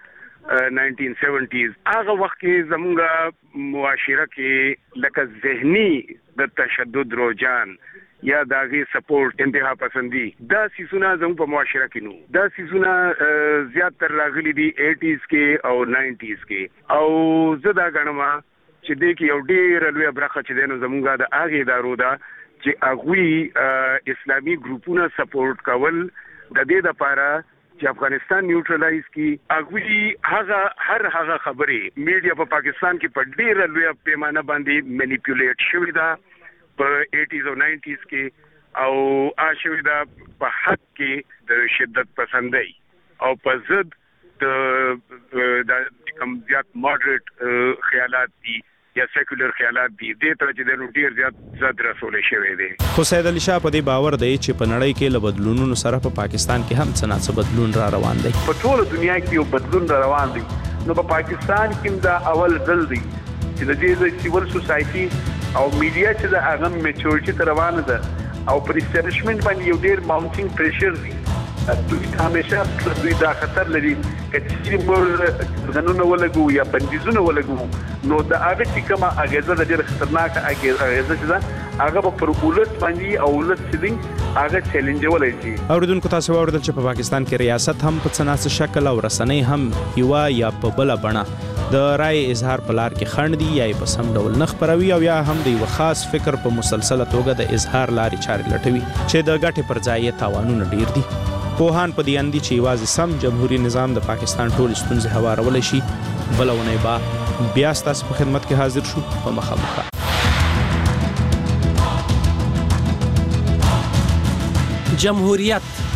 1970s هغه وخت کې زموږه معاشره کې لکه ذهني د تشدد روجان یا داغي سپورټ انتها پسندي دا سيزونه زموږ په معاشره کې نو دا سيزونه زیات تر راغلي دي 80s کې او 90s کې او زدا غنما چې د کې یو ډېر لوی برخه چې دنو زموږه د اغه ادارو دا چې اغوي اسلامي ګروپونه سپورټ کول د دې لپاره چې افغانستان نیوټرلایز کی اغوی هغه خبرې میډیا په پاکستان کې په ډېر لوی پیمانه باندې مانیپیولیټ شوې ده په 80s او 90s کې او شوې ده په حق کې د شدت پسندۍ او په ضد د کوم زیات ماډریټ خیالات دي یا سیکولر خیالات دي د تر چې د ډیر زیات زد رسول شوی دی. خو سید علي شاه په دې باور دی چې په نړۍ کې له بدلونونو سره په پاکستان کې هم څه نه بدلون را روان دی. په ټول دنیا کې یو بدلون را روان دی. نو په پاکستان کې دا اول ځل دی چې د دې سیول سوسايټي او میډیا چې د هغه میچورټي تر روانه ده او پر اسټابلیشمنت باندې یو ډیر ماونټینګ پریشر دی. دوی همیشه دوی دا خطر لري چې موږ غنونه ولګو یا بندیزونه ولګو نو دا هغه چې کومه اغیزه د ډیر خطرناک اغیزه چې ده هغه پر اولت باندې او اولت سیدنګ هغه چیلنج ولای شي. اوریدونکو تاسو اوریدل چې په پاکستان کې ریاست هم په څناسه شکل او رسنۍ هم یو یا په بل بڼه د رائے اظهار په لار کې خنډ دي یا په سم ډول نه خبروي او یا هم د یو خاص فکر په مسلسله توګه د اظهار لارې چارې لټوي چې د ګټې پر ځای تاوانونه ډیر دي. پوهان په دې اندي چې یوازې سم جمهوریت نظام د پاکستان ټول ستونزې هوارولای شي بلونه بیا ستاسو په خدمت کې حاضر شو په مخامخ. جمهوریت